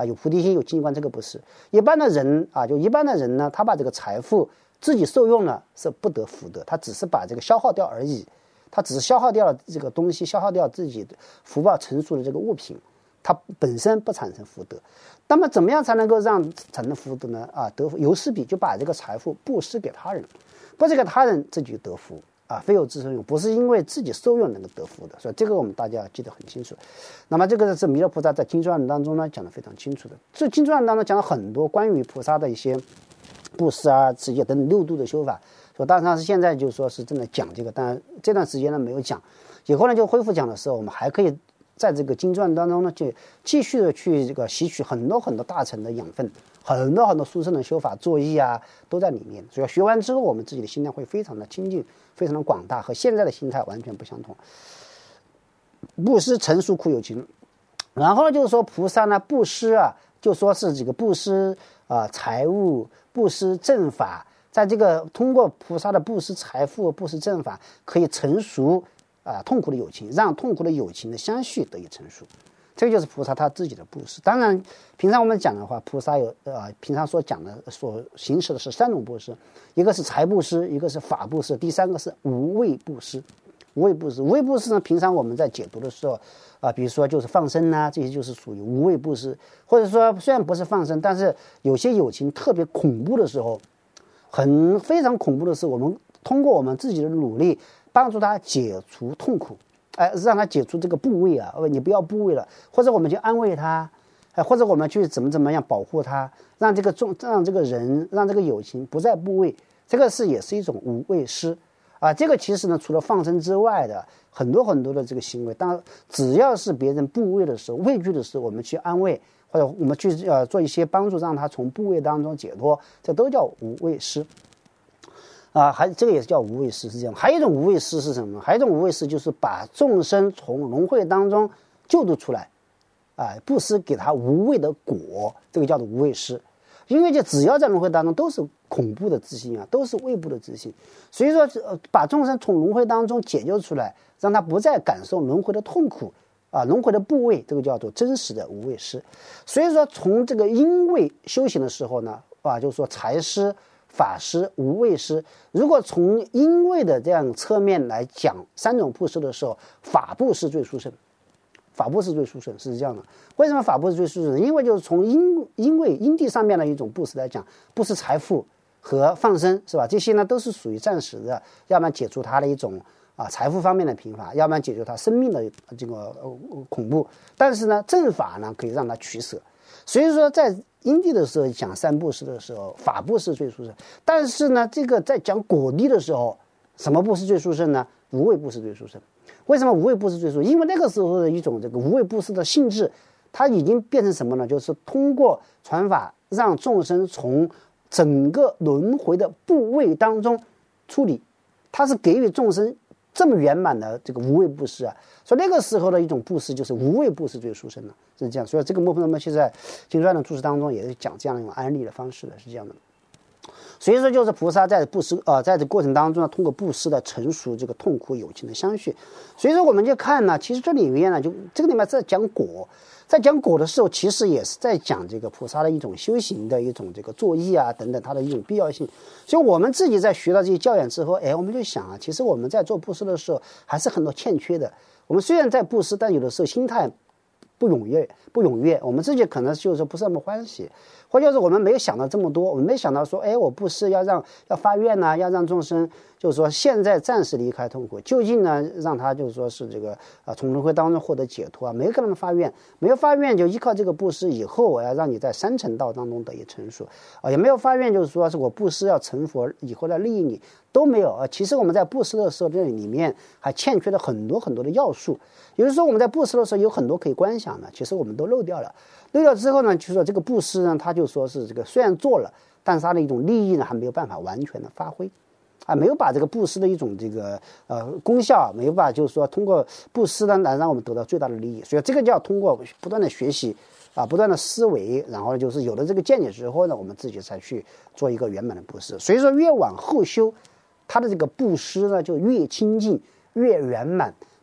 有菩提心有清观，这个不是。一般的人就一般的人呢，他把这个财富自己受用了是不得福德，他只是把这个消耗掉而已，他只是消耗掉了这个东西，消耗掉自己的福报成熟的这个物品，它本身不产生福德。那么怎么样才能够让产生福德呢？得福由施比，就把这个财富布施给他人，布施给他人自己得福非有自受用，不是因为自己受用能够得福的。所以这个我们大家要记得很清楚。那么这个是弥勒菩萨在经传当中呢讲得非常清楚的。这经传当中讲了很多关于菩萨的一些布施持戒等等六度的修法。所以当然是现在就说是正在讲这个，当然这段时间呢没有讲，以后呢就恢复讲的时候，我们还可以在这个经传当中呢，就继续的去这个吸取很多很多大乘的养分，很多很多殊胜的修法作意都在里面。所以学完之后，我们自己的心态会非常的清净，非常的广大，和现在的心态完全不相同。布施成熟苦有情，然后就是说菩萨呢布施就说是这个布施财物，布施正法，在这个通过菩萨的布施财富、布施正法，可以成熟痛苦的有情，让痛苦的有情的相续得以成熟。这个就是菩萨他自己的布施。当然平常我们讲的话，菩萨有平常所讲的所行使的是3种布施，一个是财布施，一个是法布施，第3个是无畏布施。无畏布施，无畏布施呢，平常我们在解读的时候比如说就是放生这些就是属于无畏布施。或者说虽然不是放生，但是有些有情特别恐怖的时候，非常恐怖的是，我们通过我们自己的努力帮助他解除痛苦，让他解除这个部位你不要部位了，或者我们就安慰他，或者我们去怎么样保护他，让这个人，让这个有情不再部位，这个也是一种无畏施这个其实呢，除了放生之外的很多很多的这个行为，当然只要是别人部位的时候、畏惧的时候，我们去安慰，或者我们去做一些帮助，让他从部位当中解脱，这都叫无畏施这个也是叫无畏施，是这样。还有一种无畏施是什么？还有一种无畏施就是把众生从轮回当中救度出来布施给他无畏的果，这个叫做无畏施。因为就只要在轮回当中都是恐怖的自信都是畏怖的自信，所以说把众生从轮回当中解救出来，让他不再感受轮回的痛苦轮回的部位，这个叫做真实的无畏施。所以说从这个因位修行的时候呢就是说财施、法施、无畏施，如果从因位的这样侧面来讲3种布施的时候，法布施最殊胜，法布施最殊胜是这样的。为什么法布施最殊胜？因为就是从因地上面的一种布施来讲，布施财富和放生是吧？这些呢都是属于暂时的，要不然解除他的一种财富方面的贫乏，要不然解决他生命的这个恐怖。但是呢正法呢可以让他取舍。所以说在因地的时候讲3布施的时候，法布施最殊胜。但是呢这个在讲果地的时候，什么布施最殊胜呢？无畏布施最殊胜。为什么无畏布施最殊胜？因为那个时候的一种这个无畏布施的性质，它已经变成什么呢？就是通过传法让众生从整个轮回的部位当中处理，它是给予众生这么圆满的这个无畏布施所以那个时候的一种布施就是无畏布施最殊胜的，是这样。所以这个莫夫那么现在经传的注释当中也是讲这样的一种安利的方式的，是这样的。所以说就是菩萨在布施在这过程当中呢，通过布施的成熟这个痛苦有情的相续。所以说我们就看呢，其实这里面呢，就这个里面在讲果，在讲果的时候，其实也是在讲这个菩萨的一种修行的一种这个作意等等，它的一种必要性。所以我们自己在学到这些教养之后，我们就想其实我们在做布施的时候还是很多欠缺的。我们虽然在布施，但有的时候心态不踊跃，我们自己可能就是说不是那么欢喜，或者是我们没有想到这么多，我们没想到说我布施要发愿要让众生就是说现在暂时离开痛苦，究竟呢让他就是说是这个从轮回当中获得解脱没有跟他们发愿，没有发愿就依靠这个布施以后我要让你在三乘道当中得以成熟也没有发愿就是说是我布施要成佛以后来利益你，都没有其实我们在布施的时候这里面还欠缺了很多很多的要素。也就是说我们在布施的时候有很多可以观想的，其实我们都漏掉了。漏掉之后呢，就是说这个布施呢，他就说是这个虽然做了，但是他的一种利益呢还没有办法完全的发挥没有把这个布施的一种这个功效没有把就是说通过布施呢来让我们得到最大的利益。所以这个叫通过不断的学习不断的思维，然后就是有了这个见解之后呢，我们自己才去做一个圆满的布施。所以说越往后修，他的这个布施呢就越清净越圆满，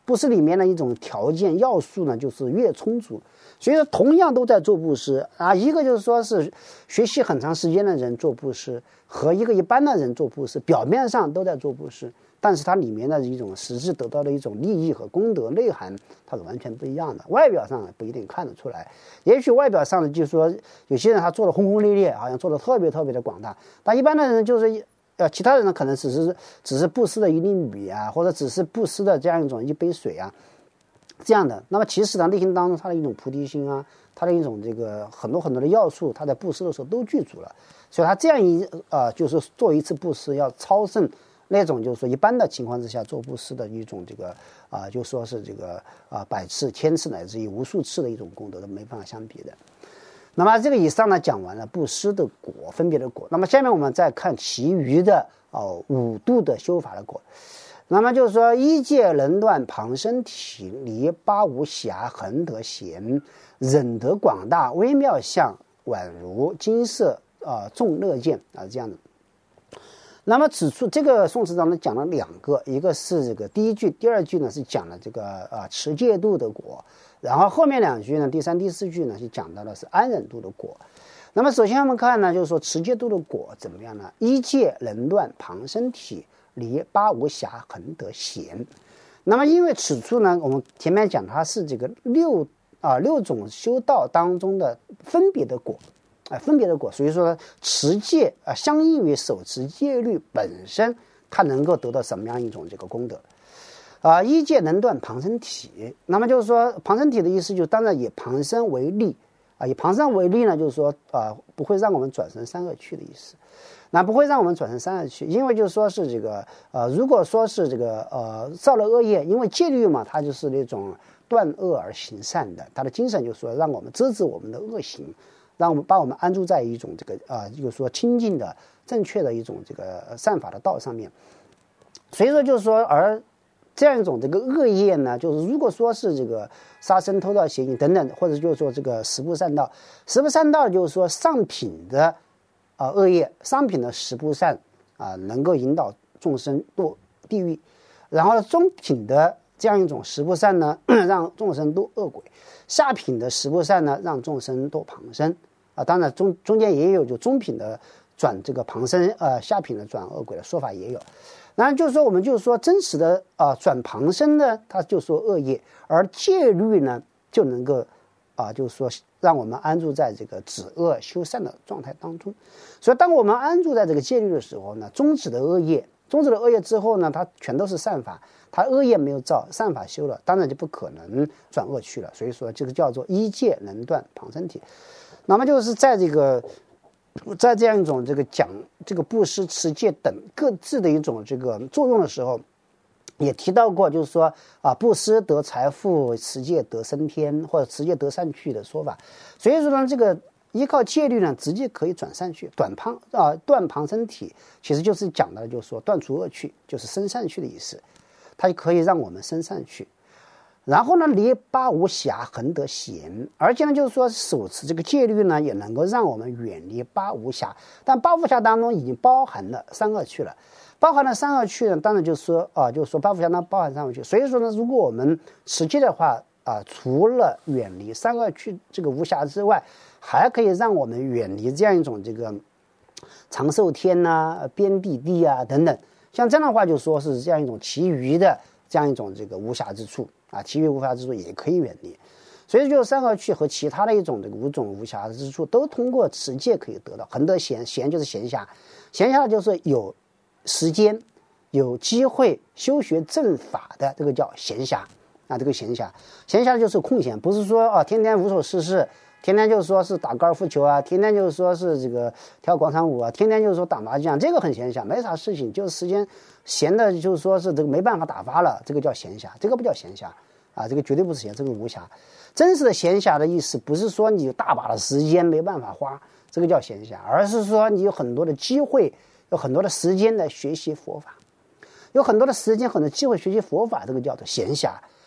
布施里面的一种条件要素呢，就是越充足。所以说，同样都在做布施啊，一个就是说是学习很长时间的人做布施，和一个一般的人做布施，表面上都在做布施，但是它里面的一种实质得到的一种利益和功德内涵，它是完全不一样的。外表上不一定看得出来，也许外表上呢，就是说有些人他做的轰轰烈烈，好像做的特别特别的广大，但一般的人就是其他人呢可能只是布施的一粒米啊，或者只是布施的这样一种一杯水啊。这样的，那么其实呢，内心当中他的一种菩提心啊，他的一种这个很多很多的要素，他在布施的时候都具足了，所以他这样就是做一次布施要超胜那种就是说一般的情况之下做布施的一种这个就说是这个百次、千次乃至于无数次的一种功德都没办法相比的。那么这个以上呢讲完了布施的果分别的果，那么下面我们再看其余的5度的修法的果。那么就是说，一戒能断旁生体，离八无暇，恒得闲，忍得广大，微妙相，宛如金色众乐见这样的。那么此处这个宋词当中讲了2个，一个是这个第一句，第2句呢是讲了这个持戒度的果，然后后面2句呢，第3、第4句呢是讲到的是安忍度的果。那么首先我们看呢，就是说持戒度的果怎么样呢？一戒能断旁生体，离八无暇，恒得闲。那么因为此处呢，我们前面讲它是这个六种修道当中的分别的果，分别的果，所以说持戒相应于手持戒律本身，它能够得到什么样一种这个功德一戒能断旁生体。那么就是说旁生体的意思就当然以旁生为例以旁生为例呢，就是说不会让我们转生三恶趣的意思。那不会让我们转成三恶趣，因为就是说是这个如果说是这个造了恶业，因为戒律嘛，它就是那种断恶而行善的，它的精神就是说让我们遮止我们的恶行，让我们把我们安住在一种这个就是说清净的正确的一种这个善法的道上面。所以说就是说，而这样一种这个恶业呢，就是如果说是这个杀生、偷盗、邪淫等等，或者就是说这个十不善道，十不善道就是说上品的恶业，上品的十不善能够引导众生堕地狱，然后中品的这样一种十不善呢，让众生堕恶鬼，下品的十不善呢，让众生堕旁生当然中间也有就中品的转这个旁生下品的转恶鬼的说法也有。当然就是说我们就是说真实的转旁生呢，它就说恶业，而戒律呢就能够就是说让我们安住在这个止恶修善的状态当中。所以当我们安住在这个戒律的时候呢，终止了恶业之后呢，它全都是善法，它恶业没有造，善法修了，当然就不可能转恶去了。所以说这个叫做一戒能断旁生体。那么就是在这样一种这个讲这个布施、持戒等各自的一种这个作用的时候，也提到过，就是说布施得财富，持戒得升天，或者持戒得善趣的说法。所以说呢，这个依靠戒律呢，直接可以转善趣，断旁生体，其实就是讲的，就是说断除恶趣，就是生善趣的意思。它就可以让我们生善趣。然后呢，离八无暇，恒得闲。而且呢，就是说手持这个戒律呢，也能够让我们远离八无暇。但八无暇当中已经包含了三恶趣了。包含了三恶趣呢，当然就是说就是说八无暇当包含三恶趣。所以说呢，如果我们持戒的话除了远离三恶趣这个无暇之外，还可以让我们远离这样一种这个长寿天边地地等等。像这样的话，就说是这样一种其余的这样一种这个无暇之处其余无暇之处也可以远离。所以就是三恶趣和其他的一种这个5种无暇之处，都通过持戒可以得到。恒得闲，闲就是闲暇，闲暇就是有时间、有机会修学正法的，这个叫闲暇这个闲暇，闲暇就是空闲，不是说天天无所事事，天天就是说是打高尔夫球天天就是说是这个跳广场舞天天就是说打麻将，这个很闲暇，没啥事情，就是时间闲的，就是说是这个没办法打发了，这个叫闲暇，这个不叫闲暇这个绝对不是闲，这个无暇。真实的闲暇的意思，不是说你有大把的时间没办法花，这个叫闲暇，而是说你有很多的机会，有很多的时间来学习佛法，有很多的时间、很多机会学习佛法，这个叫做闲暇。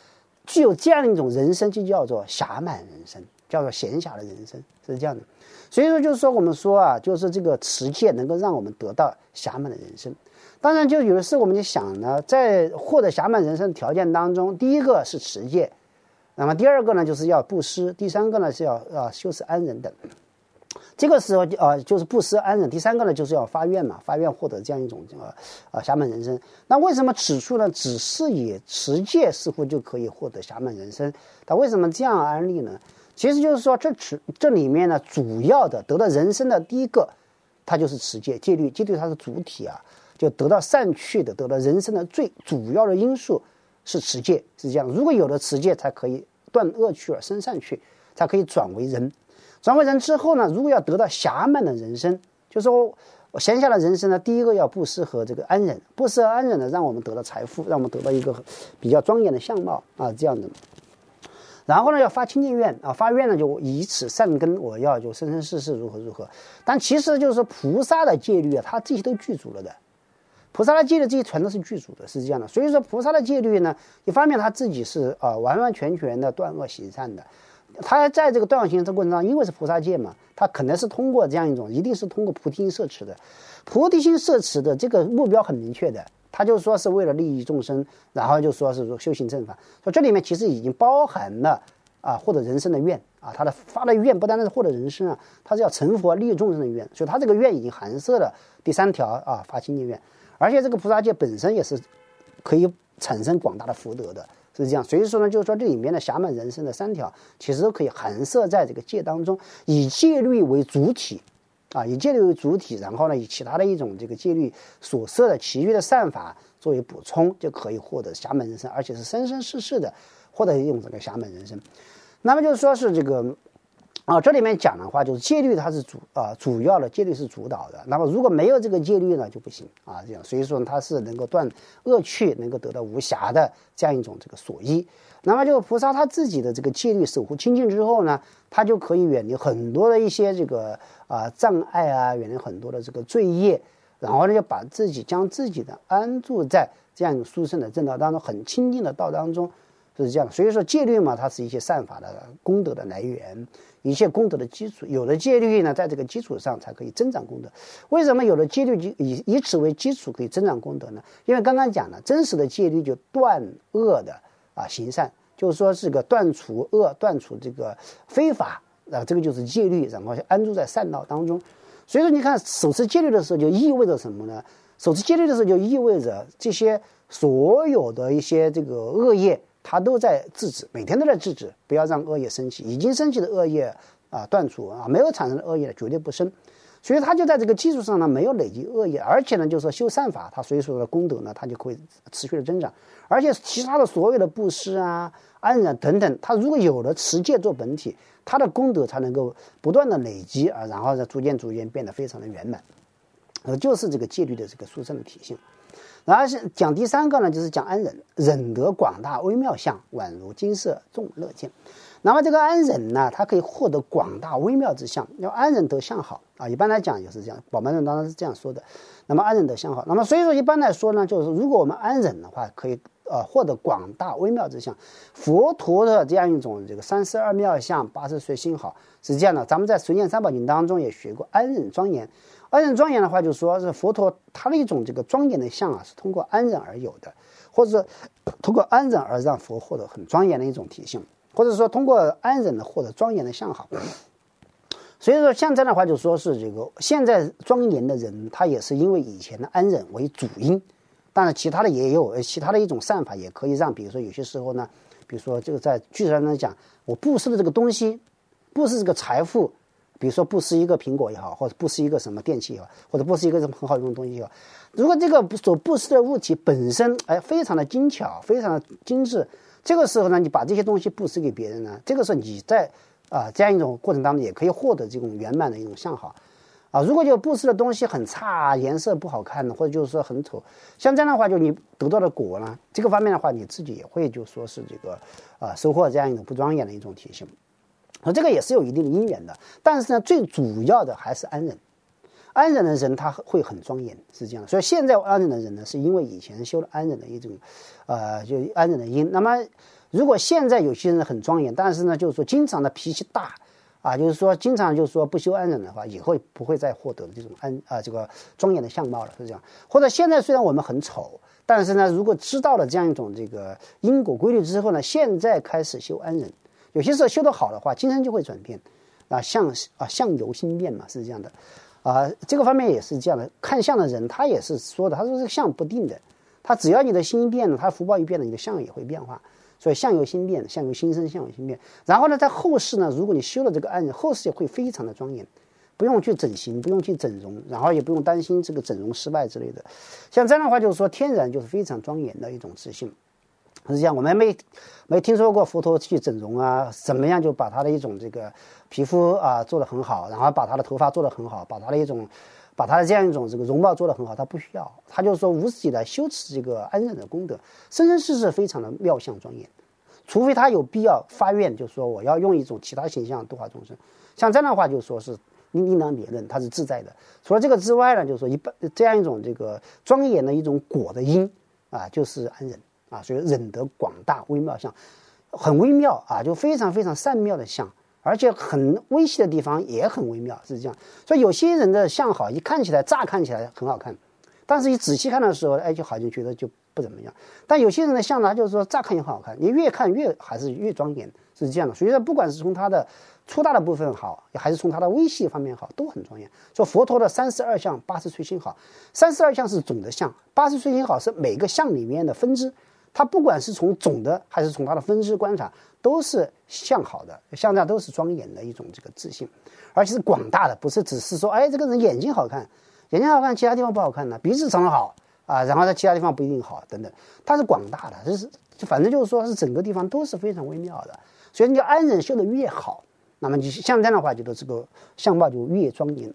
具有这样的一种人生，就叫做暇满人生，叫做闲暇的人生，是这样的。所以说就是说我们说啊，就是这个持戒能够让我们得到暇满的人生。当然就有的时候我们就想呢，在获得暇满人生的条件当中，第一个是持戒，那么第二个呢就是要布施，第三个呢是要修持安忍等。这个时候就是布施安忍，第三个呢就是要发愿嘛，发愿获得这样一种暇满人生。那为什么此处呢只是以持戒似乎就可以获得暇满人生？他为什么这样安利呢？其实就是说这里面呢主要的得到人生的第一个，它就是持戒，戒律它是主体啊，就得到善趣的，得到人生的最主要的因素是持戒，是这样。如果有了持戒，才可以断恶趣而生善趣，才可以转为人。转为人之后呢，如果要得到暇满的人生，就是说闲暇的人生呢，第一个要布施和这个安忍，布施和安忍呢，让我们得到财富，让我们得到一个比较庄严的相貌啊，这样的。然后呢，要发清净愿啊，发愿呢就以此善根，我要就生生世世如何如何。但其实就是说菩萨的戒律啊，他这些都具足了的。菩萨的戒律这些全都是具足的，是这样的。所以说菩萨的戒律呢，一方面他自己是完完全全的断恶行善的。他在这个断恶行善这过程当中，因为是菩萨戒嘛，他可能是通过这样一种，一定是通过菩提心摄持的。菩提心摄持的这个目标很明确的，他就说是为了利益众生，然后就说是修行正法。所以这里面其实已经包含了获得人生的愿啊，他的发的愿不单单是获得人生啊，他是要成佛利益众生的愿。所以他这个愿已经含摄了第三条发清净愿，而且这个菩萨戒本身也是可以产生广大的福德的。是这样，所以说呢，就是说这里面的暇满人生的三条，其实都可以含摄在这个戒当中，以戒律为主体，以戒律为主体，然后呢，以其他的一种这个戒律所摄的其余的善法作为补充，就可以获得暇满人生，而且是生生世世的获得一种这个暇满人生。那么就是说是这个这里面讲的话，就是戒律它是主要的戒律是主导的。那么如果没有这个戒律呢，就不行这样。所以说它是能够断恶趣，能够得到无暇的这样一种这个所依。那么就菩萨他自己的这个戒律守护清净之后呢，他就可以远离很多的一些这个障碍远离很多的这个罪业，然后呢就把将自己的安住在这样一种殊胜的正道当中，很清净的道当中。是这样，所以说戒律嘛，它是一些善法的功德的来源，一切功德的基础。有了戒律呢，在这个基础上才可以增长功德。为什么有了戒律以此为基础可以增长功德呢？因为刚刚讲了，真实的戒律就断恶的行善，就是说是个断除恶，断除这个非法这个就是戒律，然后安住在善道当中。所以说你看守持戒律的时候就意味着什么呢？守持戒律的时候就意味着这些所有的一些这个恶业他都在制止，每天都在制止，不要让恶业升起。已经升起的恶业断除没有产生的恶业绝对不生。所以他就在这个基础上呢，没有累积恶业，而且呢，就是说修善法，他所以说的功德呢，他就会持续的增长。而且其他的所有的布施安忍等等，他如果有了持戒做本体，他的功德才能够不断的累积然后逐渐变得非常的圆满。就是这个戒律的这个殊胜的体现。然后是讲第三个呢，就是讲安忍，忍得广大微妙相，宛如金色众乐见。那么这个安忍呢，它可以获得广大微妙之相，要安忍得相好一般来讲也是这样，宝鬘论当然是这样说的。那么安忍得相好，那么所以说一般来说呢，就是如果我们安忍的话，可以获得广大微妙之相。佛陀的这样一种这个32妙相80随心好是这样的。咱们在《随念三宝经》当中也学过安忍庄严。安忍庄严的话，就是说是佛陀他的一种这个庄严的相是通过安忍而有的，或者说通过安忍而让佛获得很庄严的一种体性，或者说通过安忍的获得庄严的相好。所以说现在的话就说是这个现在庄严的人，他也是因为以前的安忍为主因，当然其他的也有其他的一种善法也可以让，比如说有些时候呢，比如说这个在具体上来讲，我布施的这个东西，布施这个财富，比如说布施一个苹果也好，或者布施一个什么电器也好，或者布施一个什么很好用的东西也好，如果这个所布施的物体本身非常的精巧，非常的精致，这个时候呢，你把这些东西布施给别人呢，这个时候你在这样一种过程当中也可以获得这种圆满的一种相好如果就布施的东西很差，颜色不好看的，或者就是说很丑，像这样的话，就你得到的果呢，这个方面的话，你自己也会就说是这个收获这样一种不庄严的一种体现。这个也是有一定的因缘的，但是呢，最主要的还是安忍。安忍的人他会很庄严，是这样。所以现在安忍的人呢，是因为以前修了安忍的一种就安忍的因。那么如果现在有些人很庄严，但是呢，就是说经常的脾气大，就是说经常就是说不修安忍的话，以后不会再获得这种这个庄严的相貌了，是这样。或者现在虽然我们很丑，但是呢，如果知道了这样一种这个因果规律之后呢，现在开始修安忍，有些时候修得好的话，今生就会转变，相由心变嘛，是这样的。这个方面也是这样的，看相的人他也是说的，他说这个相不定的，他只要你的心一变了，他福报一变了，你的相也会变化，所以相由心变，相由心生，相由心变。然后呢，在后世呢，如果你修了这个安忍，后世也会非常的庄严，不用去整形，不用去整容，然后也不用担心这个整容失败之类的。像这样的话，就是说天然就是非常庄严的一种自信。是这样，我们没听说过佛陀去整容怎么样就把他的一种这个皮肤做得很好，然后把他的头发做得很好，把他的这样一种这个容貌做得很好，他不需要，他就说无自己来修持这个安忍的功德，生生世世非常的妙相庄严，除非他有必要发愿，就是说我要用一种其他形象度化众生，像这样的话就说是另当别论，他是自在的。除了这个之外呢，就是说一般这样一种这个庄严的一种果的因就是安忍。所以忍得广大微妙相，很微妙就非常非常善妙的相，而且很微细的地方也很微妙，是这样。所以有些人的相好，乍看起来很好看，但是你仔细看的时候，就好像觉得就不怎么样。但有些人的相呢，就是说乍看也很好看，你越看还是越庄严，是这样的。所以说，不管是从他的粗大的部分好，还是从他的微细方面好，都很庄严。说佛陀的32相80随心好，32相是总的相，80随心好是每个相里面的分支。它不管是从总的还是从它的分支观察，都是向好的，像这样都是庄严的一种这个自信，而且是广大的，不是只是说这个人眼睛好看，其他地方不好看呢，鼻子长得好然后在其他地方不一定好等等，它是广大的，反正就是说是整个地方都是非常微妙的，所以你安忍修得越好，那么你像这样的话，觉得这个相貌就越庄严。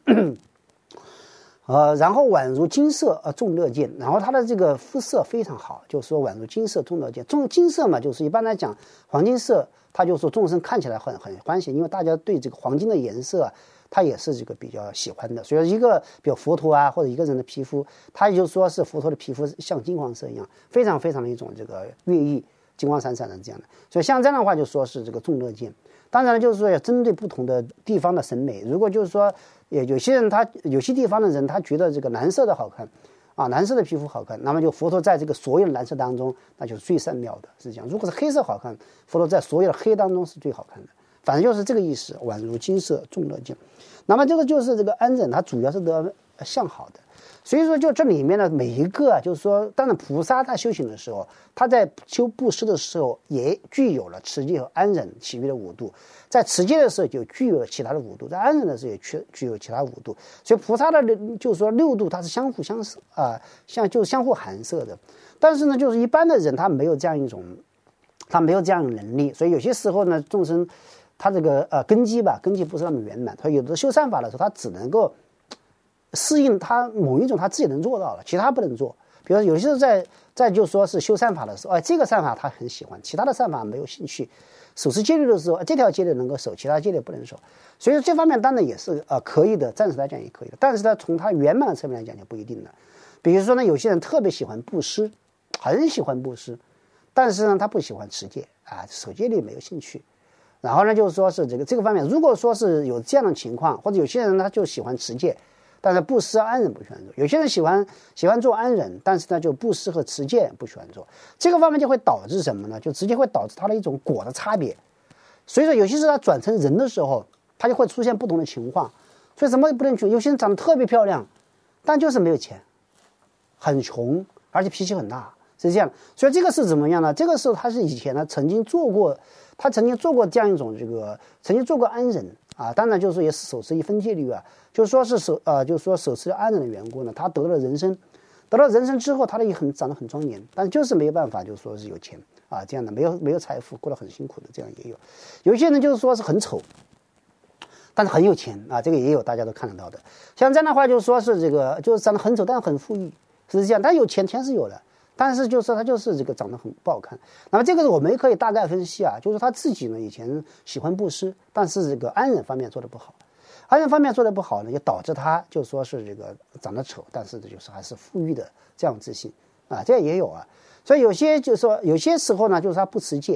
然后宛如金色众乐见，然后它的这个肤色非常好，就是说宛如金色众乐见。金色嘛，就是一般来讲黄金色，它就说众生看起来很欢喜，因为大家对这个黄金的颜色它也是这个比较喜欢的。所以一个比如佛陀或者一个人的皮肤，它也就说是佛陀的皮肤像金黄色一样，非常非常的一种这个悦意，金光闪闪的这样的。所以像这样的话，就说是这个众乐见。当然就是说要针对不同的地方的审美，如果就是说有些地方的人他觉得这个蓝色的好看蓝色的皮肤好看，那么就佛陀在这个所有的蓝色当中，那就是最善妙的，是这样。如果是黑色好看，佛陀在所有的黑当中是最好看的，反正就是这个意思，宛如金色众乐见。那么这个就是这个安忍，它主要是得向好的。所以说就这里面的每一个就是说，当然菩萨他修行的时候，他在修布施的时候也具有了持戒和安忍其余的5度，在持戒的时候就具有了其他的5度，在安忍的时候也具有其他5度。所以菩萨的就是说6度它是相互相似就是相互含摄的。但是呢，就是一般的人他没有这样一种能力，所以有些时候呢，众生他这个根基不是那么圆满，他有的修善法的时候，他只能够适应他某一种他自己能做到了，其他不能做。比如有些时候在就说是修善法的时候，这个善法他很喜欢，其他的善法没有兴趣。守持戒律的时候，这条戒律能够守，其他戒律不能守。所以说这方面当然也是可以的，暂时来讲也可以的。但是呢，从他圆满的层面来讲就不一定了。比如说呢，有些人特别喜欢布施，很喜欢布施，但是呢他不喜欢持戒守戒律没有兴趣。然后呢，就是说是这个方面，如果说是有这样的情况，或者有些人他就喜欢持戒，但是布施安忍不喜欢做，有些人喜欢做安忍，但是呢就布施和持戒不喜欢做，这个方面就会导致什么呢？就直接会导致他的一种果的差别。所以说有些时候他转成人的时候，他就会出现不同的情况。所以什么不能去？有些人长得特别漂亮，但就是没有钱，很穷，而且脾气很大，是这样。所以这个是怎么样呢？这个是他是以前呢曾经做过这样一种曾经做过安忍当然就是说也是守持一分戒律就是说是守持安忍的缘故呢，他得了人生之后，他的长得很庄严，但就是没有办法，就是说是有钱这样的，没有财富，过得很辛苦的，这样也有。有一些人就是说是很丑，但是很有钱这个也有，大家都看得到的。像这样的话，就是说是就是长得很丑，但是很富裕，是这样。但有钱是有的，但是就是说他就是长得很不好看。那么这个我们也可以大概分析就是他自己呢以前喜欢布施，但是这个安忍方面做得不好。安忍方面做得不好呢，就导致他就说是长得丑，但是就是还是富裕的这样自信这样也有所以有些时候呢，就是他不持戒，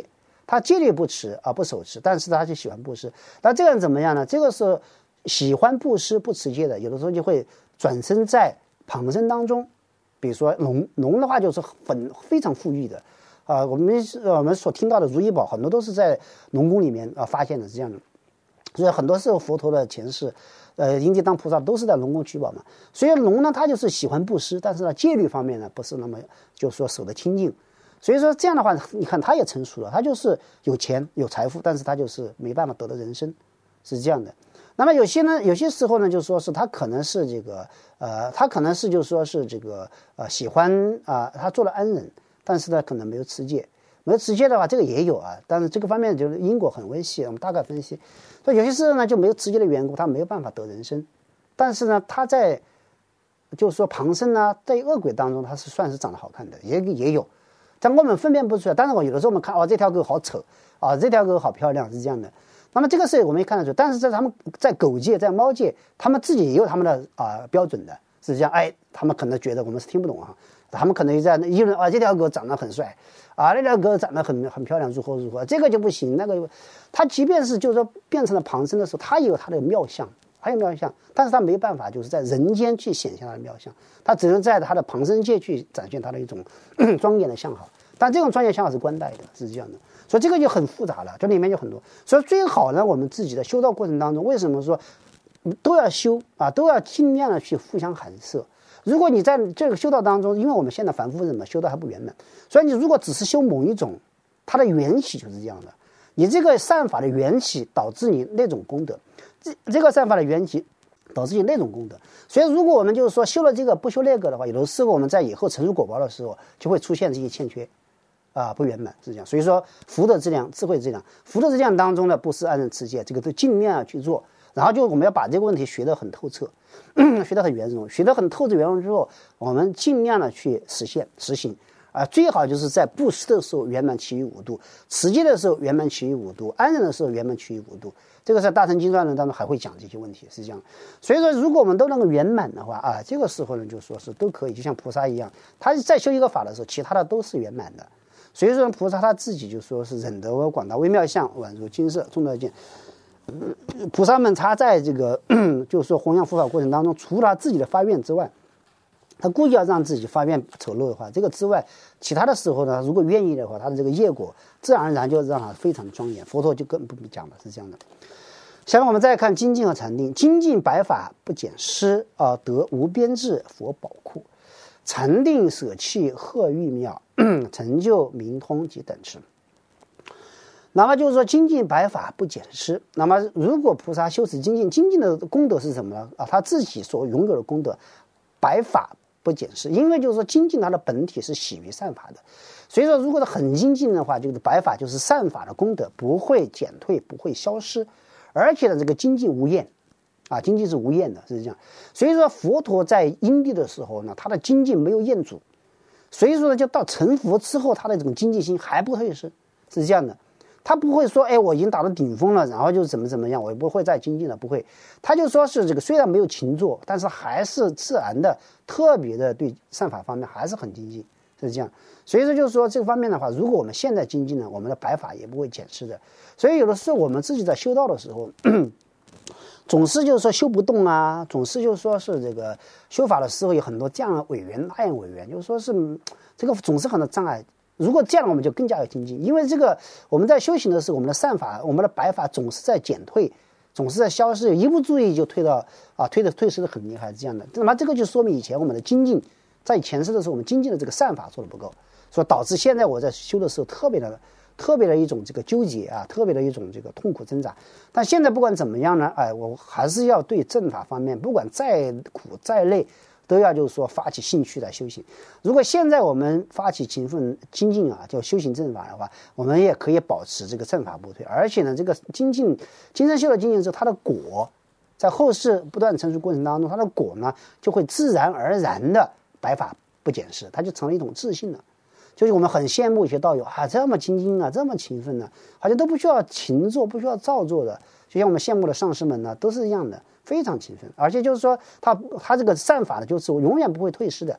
他戒律不持啊，不守持，但是他就喜欢布施。那这个人怎么样呢？这个是喜欢布施不持戒的，有的时候就会转生在旁生当中。比如说龙的话就是非常富裕的啊，我们所听到的如意宝很多都是在龙宫里面发现的，是这样的。所以很多时候佛陀的前世因地当菩萨都是在龙宫取宝嘛。所以龙呢，他就是喜欢布施，但是呢戒律方面呢不是那么就是说守得清净。所以说这样的话，你看他也成熟了，他就是有钱有财富，但是他就是没办法得到人生，是这样的。那么有些时候呢，就说是他可能是这个他可能是就说是这个喜欢他做了安忍，但是呢可能没有持戒。没有持戒的话，这个也有啊，但是这个方面就是因果很微细，我们大概分析。所以有些时候呢就没有持戒的缘故，他没有办法得人生。但是呢，他在就是说旁生呢，在恶鬼当中，他是算是长得好看的，也有，但我们分辨不出来。但是有的时候我们看这条狗好丑啊，这条狗好漂亮，是这样的。那么这个是我们也看得出，但是他们在狗界在猫界，他们自己也有他们的标准的，是这样。他们可能觉得我们是听不懂啊，他们可能在议论这条狗长得很帅啊，那条狗长得很漂亮，如何，这个就不行，那个他即便是就是说变成了旁生的时候，他也有他的妙相，但是他没办法就是在人间去显现他的妙相，他只能在他的旁生界去展现他的一种庄严的相好。但这种庄严相好是官带的，是这样的。所以这个就很复杂了，这里面就很多。所以最好呢，我们自己的修道过程当中，为什么说都要修啊，都要尽量的去互相含摄。如果你在这个修道当中，因为我们现在凡夫人嘛，修道还不圆满，所以你如果只是修某一种，它的缘起就是这样的。你这个善法的缘起导致你那种功德，这个善法的缘起导致你那种功德。所以如果我们就是说修了这个不修那个的话，有的时候我们在以后成熟果报的时候，就会出现这些欠缺。不圆满是这样。所以说福德质量、智慧质量，福德质量当中的布施、安忍、持戒，这个都尽量去做。然后我们要把这个问题学得很透彻，学得很圆融，学得很透彻圆融之后，我们尽量的去实行最好就是在布施的时候圆满其余五度，持戒的时候圆满其余五度，安忍的时候圆满其余五度。这个在大乘经传论当中还会讲这些问题，是这样。所以说如果我们都能够圆满的话这个时候呢就说是都可以，就像菩萨一样，他在修一个法的时候，其他的都是圆满的。所以说菩萨他自己就说是忍得广大微妙相，宛如金色众道见。菩萨们他在这个就是说弘扬佛法过程当中，除了他自己的发愿之外，他故意要让自己发愿丑陋的话，这个之外，其他的时候呢，如果愿意的话，他的这个业果自然而然就让他非常庄严。佛陀就更不讲了，是这样的。下面我们再看精进和禅定。精进百法不减失得无边智佛宝库。禅定舍弃鹤玉妙，成就明通及等持。那么就是说精进百法不减失。那么如果菩萨修持精进的功德是什么呢？他自己所拥有的功德，百法不减失。因为就是说精进它的本体是喜于善法的，所以说如果是很精进的话，就是百法就是善法的功德不会减退，不会消失，而且呢这个精进无厌。精进是无厌的，是这样。所以说佛陀在因地的时候呢，他的精进没有厌阻，所以说呢，就到成佛之后，他的这种精进心还不退失，是这样的。他不会说，我已经达到顶峰了，然后就怎么样，我也不会再精进了，不会。他就说是这个虽然没有勤做，但是还是自然的，特别的对善法方面还是很精进，是这样。所以说就是说这个方面的话，如果我们现在精进呢，我们的百法也不会减失的。所以有的时候我们自己在修道的时候。总是就是说修不动总是就是说是这个修法的时候有很多这样的违缘那样违缘，就是说是这个总是很多障碍。如果这样我们就更加要精进，因为这个我们在修行的时候，我们的善法、我们的百法总是在减退，总是在消失，一不注意就退失的很厉害，这样的。那么这个就说明以前我们的精进，在前世的时候我们精进的这个善法做的不够，所以导致现在我在修的时候特别的一种这个纠结特别的一种这个痛苦挣扎。但现在不管怎么样呢，我还是要对正法方面，不管再苦再累，都要就是说发起兴趣来修行。如果现在我们发起勤奋精进就修行正法的话，我们也可以保持这个正法不退。而且呢，这个精深修了精进之后，它的果在后世不断成熟过程当中，它的果呢就会自然而然的百法不减失，它就成了一种自信了。就是我们很羡慕一些道友这么精进这么勤奋好像都不需要勤做，不需要造作的。就像我们羡慕的上师们都是一样的，非常勤奋。而且就是说他这个善法就是永远不会退失的，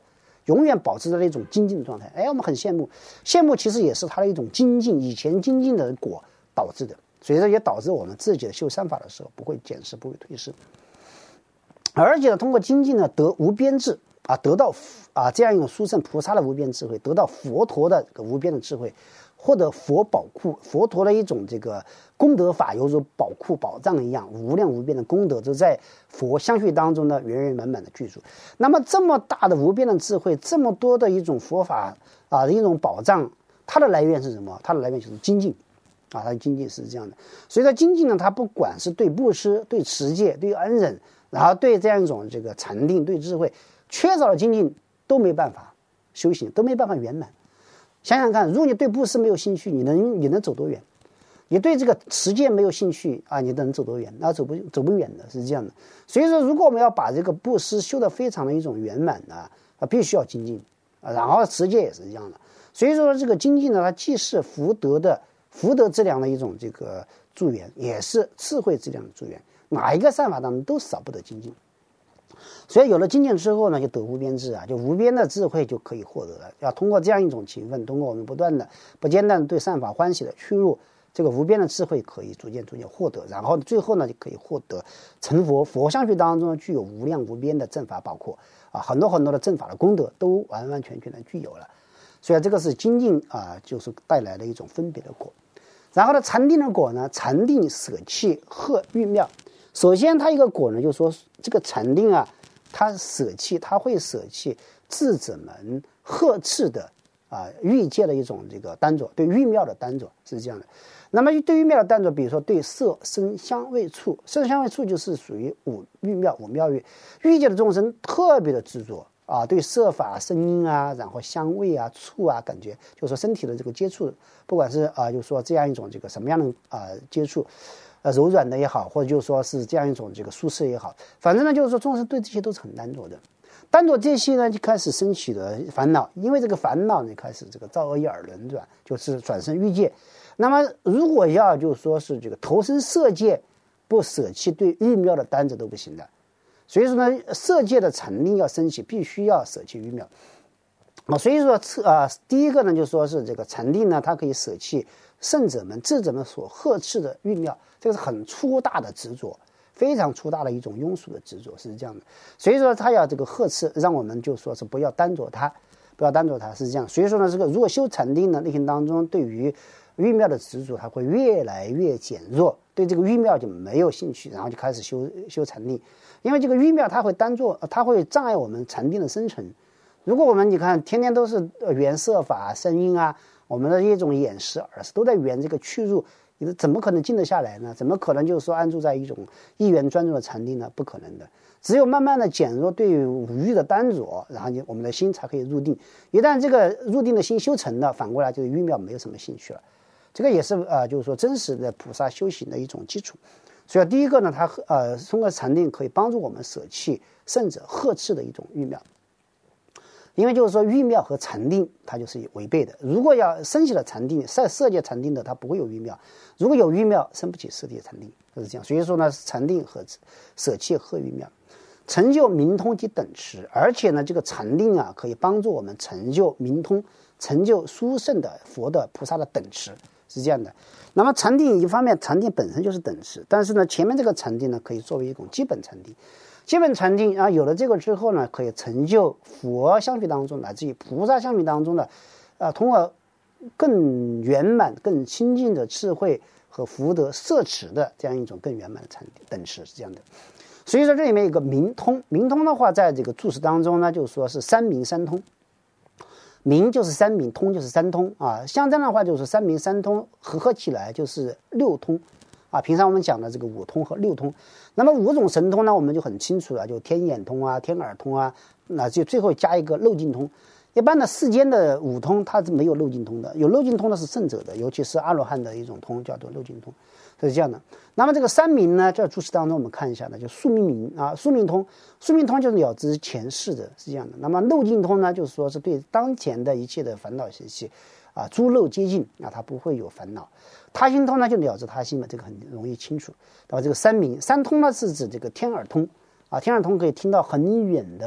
永远保持着那种精进的状态。我们很羡慕，羡慕其实也是他的一种精进，以前精进的果导致的，所以说也导致我们自己的修三法的时候不会减失，不会退失。而且呢，通过精进呢，得无边智得到这样一种殊胜菩萨的无边智慧，得到佛陀的这个无边的智慧，获得佛宝库，佛陀的一种这个功德法，犹如宝库宝藏一样，无量无边的功德就在佛相续当中呢，圆圆满满的具足。那么这么大的无边的智慧，这么多的一种佛法的一种宝藏，它的来源是什么？它的来源就是精进它的精进是这样的。所以说精进呢，它不管是对布施、对持戒、对恩忍，然后对这样一种这个禅定、对智慧，缺少了精进都没办法修行，都没办法圆满。想想看，如果你对布施没有兴趣，你能走多远？你对这个持戒没有兴趣你能走多远？走不远的，是这样的。所以说，如果我们要把这个布施修得非常的一种圆满必须要精进然后持戒也是一样的。所以说，这个精进呢，它既是福德质量的一种这个助缘，也是智慧质量的助缘。哪一个善法当中都少不得精进。所以有了精进之后呢，就得无边智就无边的智慧就可以获得了。要通过这样一种勤奋，通过我们不断的不间断对善法欢喜的趋入，这个无边的智慧可以逐渐获得，然后最后呢就可以获得成佛。佛相续当中具有无量无边的正法宝库很多很多的正法的功德都完完全全的具有了。所以这个是精进就是带来的一种分别的果。然后呢，禅定的果呢，禅定舍弃呵欲妙。首先它一个果呢，就是说这个禅定它会舍弃智者们呵斥的欲界的一种这个单着，对欲妙的单着是这样的。那么对欲妙的单着，比如说对色声香味触，色香味触就是属于五欲妙欲。欲界的众生特别的执着对色法声音然后香味触感觉，就是说身体的这个接触，不管是就是说这样一种这个什么样的接触，柔软的也好，或者就是说是这样一种这个舒适也好，反正呢就是说众生对这些都是很单着的。单着这些呢，就开始升起了烦恼，因为这个烦恼呢，开始这个造恶业而轮转，就是转生欲界。那么如果要就是说是这个投身色界，不舍弃对欲妙的单着都不行的。所以说呢，色界的禅定要升起，必须要舍弃欲妙所以说第一个呢，就是说是这个禅定呢，它可以舍弃圣者们智者们所呵斥的欲妙，这个是很粗大的执着，非常粗大的一种庸俗的执着，是这样的。所以说他要这个呵斥，让我们就说是不要单着它，是这样。所以说呢，这个如果修禅定的内心当中，对于欲妙的执着，它会越来越减弱，对这个欲妙就没有兴趣，然后就开始修禅定。因为这个欲妙它会障碍我们禅定的生成。如果我们你看天天都是缘色法声音我们的一种眼识耳识都在缘这个去入，你怎么可能静得下来呢？怎么可能就是说安住在一种一元专注的禅定呢？不可能的。只有慢慢的减弱对五欲的单着，然后我们的心才可以入定。一旦这个入定的心修成了，反过来就是欲妙没有什么兴趣了。这个也是就是说真实的菩萨修行的一种基础。所以第一个呢，它通过禅定可以帮助我们舍弃圣者呵斥的一种欲妙。因为就是说欲妙和禅定它就是违背的。如果要升起了禅定，色界禅定的它不会有欲妙，如果有欲妙生不起色界禅定，就是这样。所以说呢，禅定和舍弃呵欲妙，成就明通及等持。而且呢，这个禅定可以帮助我们成就明通，成就殊胜的佛的菩萨的等持，是这样的。那么禅定一方面，禅定本身就是等持，但是呢，前面这个禅定呢，可以作为一种基本禅定。基本禅定有了这个之后呢，可以成就佛相续当中乃至于菩萨相续当中的通过更圆满更亲近的智慧和福德摄持的这样一种更圆满的禅定等持，是这样的。所以说这里面有个明通，明通的话在这个注释当中呢，就是说是三明三通。明就是三明，通就是三通像这样的话就是三明三通合起来就是六通平常我们讲的这个五通和六通。那么五种神通呢，我们就很清楚了，就天眼通天耳通那就最后加一个漏尽通。一般的世间的五通它是没有漏尽通的，有漏尽通的是圣者的，尤其是阿罗汉的一种通叫做漏尽通，是这样的。那么这个三明呢，在注释当中我们看一下呢，就宿命明宿命通，宿命通就是了知前世的，是这样的。那么漏尽通呢，就是说是对当前的一切的烦恼习气诸漏皆尽它不会有烦恼。他心通呢，就了知他心嘛，这个很容易清楚。然后这个三明三通呢，是指这个天耳通天耳通可以听到很远的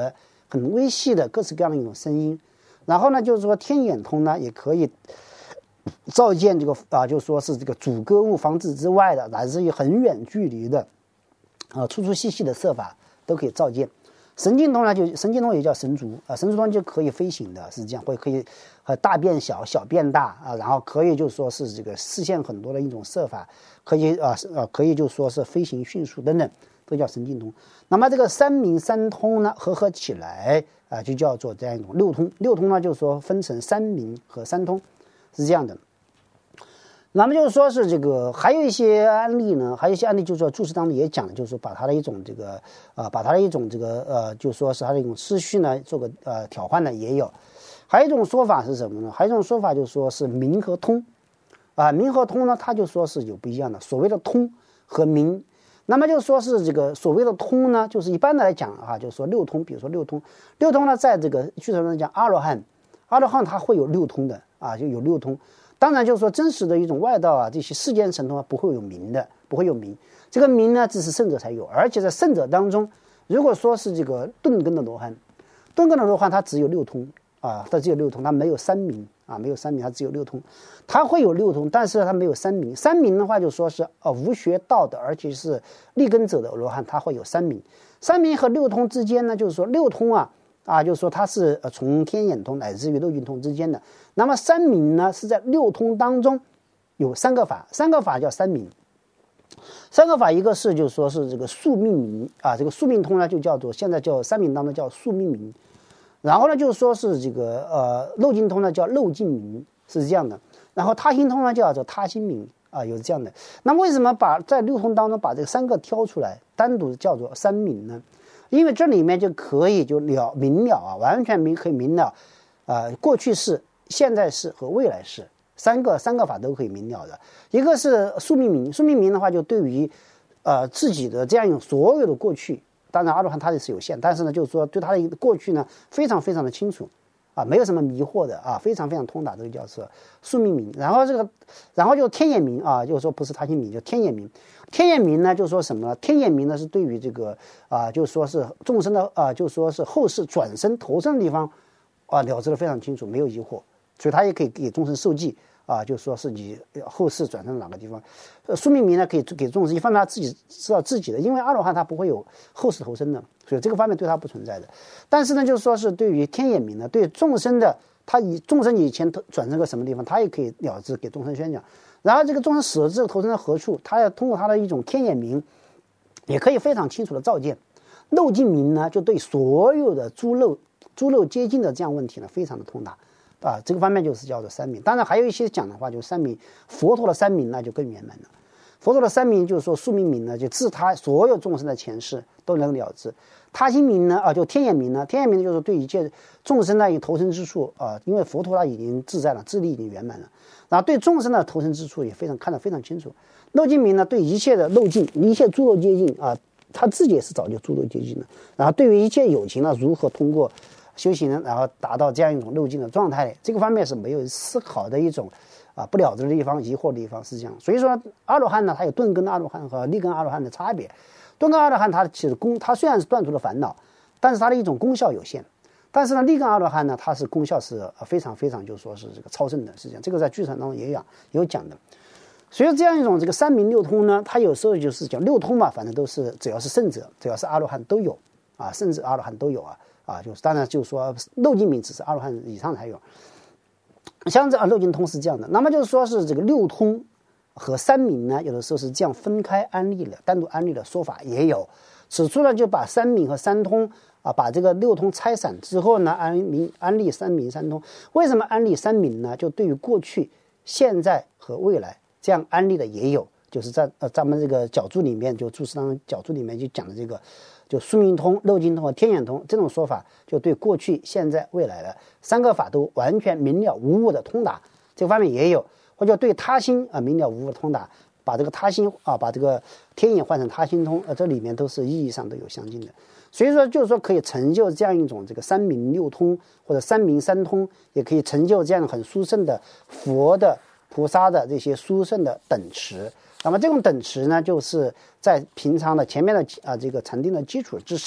很微细的各式各样的一种声音。然后呢，就是说天眼通呢也可以照见这个就是说是这个阻隔物房子之外的，乃至于很远距离的粗粗细细的色法都可以照见。神经通呢，就神经通也叫神足神足通就可以飞行的，是这样，或者可以大变小，小变大然后可以就说是这个视线很多的一种色法，可以可以就说是飞行迅速等等，都叫神经通。那么这个三明三通呢，合起来就叫做这样一种六通。六通呢，就是说分成三明和三通，是这样的。那么就是说是这个还有一些案例呢，就是说注释当中也讲，就是说把它的一种这个就是说是它的一种思绪呢做个调换呢也有。还有一种说法是什么呢？还有一种说法就是说是明和通明和通呢，它就说是有不一样的。所谓的通和明，那么就是说是这个所谓的通呢，就是一般的来讲就是说六通，比如说六通呢，在这个据说上讲阿罗汉它会有六通的就有六通。当然就是说真实的一种外道这些世间神通不会有明的，不会有明。这个明呢只是圣者才有，而且在圣者当中，如果说是这个顿根的罗汉它只有六通它只有六通，它没有三明没有三明，它只有六通。它会有六通，但是它没有三明。三明的话就说是无学道的，而且是立根者的罗汉，它会有三明。三明和六通之间呢，就是说六通就是说它是从天眼通乃至于漏尽通之间的。那么三明呢是在六通当中有三个法叫三明。三个法，一个是就是说是这个宿命明这个宿命通呢就叫做现在叫三明当中叫宿命明。然后呢就是说是这个漏尽通呢叫漏尽明，是这样的。然后他心通呢叫做他心明有这样的。那为什么在六通当中把这三个挑出来单独叫做三明呢？因为这里面就可以就明了完全可以明了过去式、现在式和未来式三个法都可以明了的。一个是宿命明的话，就对于自己的这样一种所有的过去，当然阿罗汉他也是有限，但是呢就是说对他的过去呢非常非常的清楚没有什么迷惑的非常非常通达，这个叫做宿命明。然后就天眼明就是说不是他心明，就天眼明。天眼明呢就是说什么呢？天眼明呢是对于这个就是说是众生的就是说是后世转生投生的地方了知的非常清楚，没有疑惑，所以他也可以给众生受记就是说是你后世转生哪个地方。宿命明呢可以给众生一方面他自己知道自己的，因为阿罗汉他不会有后世投生的，所以这个方面对他不存在的。但是呢就是说是对于天眼明呢，对众生的众生以前转生个什么地方，他也可以了知给众生宣讲。然后这个众生死了之后投生在何处，他要通过他的一种天眼明也可以非常清楚的照见。漏尽明呢就对所有的诸漏接近的这样问题呢非常的通达这个方面就是叫做三明。当然还有一些讲的话就是三明，佛陀的三明那就更圆满了。佛陀的三明就是说宿命明呢就自他所有众生的前世都能了知。他心明呢就天眼明呢，天眼明就是对一切众生的投生之处因为佛陀他已经自在了，智力已经圆满了，然后对众生的投生之处也看得非常清楚。漏尽明呢对一切的漏尽，一切诸漏接近他自己也是早就诸漏接近了。然后对于一切有情呢如何通过修行呢然后达到这样一种漏尽的状态，这个方面是没有思考的一种不了知的地方，疑惑的地方是这样。所以说阿罗汉呢，他有顿根阿罗汉和立根阿罗汉的差别。顿根阿罗汉他其实他虽然是断除了烦恼，但是他的一种功效有限。但是呢立根阿罗汉呢，他是功效是非常非常就说是这个超胜的，是这样。这个在剧场当中也有讲的。所以这样一种这个三明六通呢，他有时候就是讲六通嘛，反正都是只要是圣者，只要是阿罗汉都有甚至阿罗汉都有就是当然就是说漏尽明只是阿罗汉以上才有。像这漏尽通是这样的。那么就是说是这个六通和三明呢，有的时候是这样分开安立的，单独安立的说法也有。此处呢就把三明和三通把这个六通拆散之后呢，安立三明三通。为什么安立三明呢？就对于过去、现在和未来这样安立的也有，就是在咱们这个角注里面，就注释当中角注里面就讲的这个，就宿命通、漏尽通和天眼通这种说法，就对过去、现在、未来的三个法都完全明了无误的通达，这个方面也有。或者对他心明了无误的通达，把这个他心把这个天眼换成他心通这里面都是意义上都有相近的。所以说就是说可以成就这样一种这个三明六通或者三明三通，也可以成就这样很殊胜的佛的菩萨的这些殊胜的等持。那么这种等持呢，就是在平常的前面的这个禅定的基础之上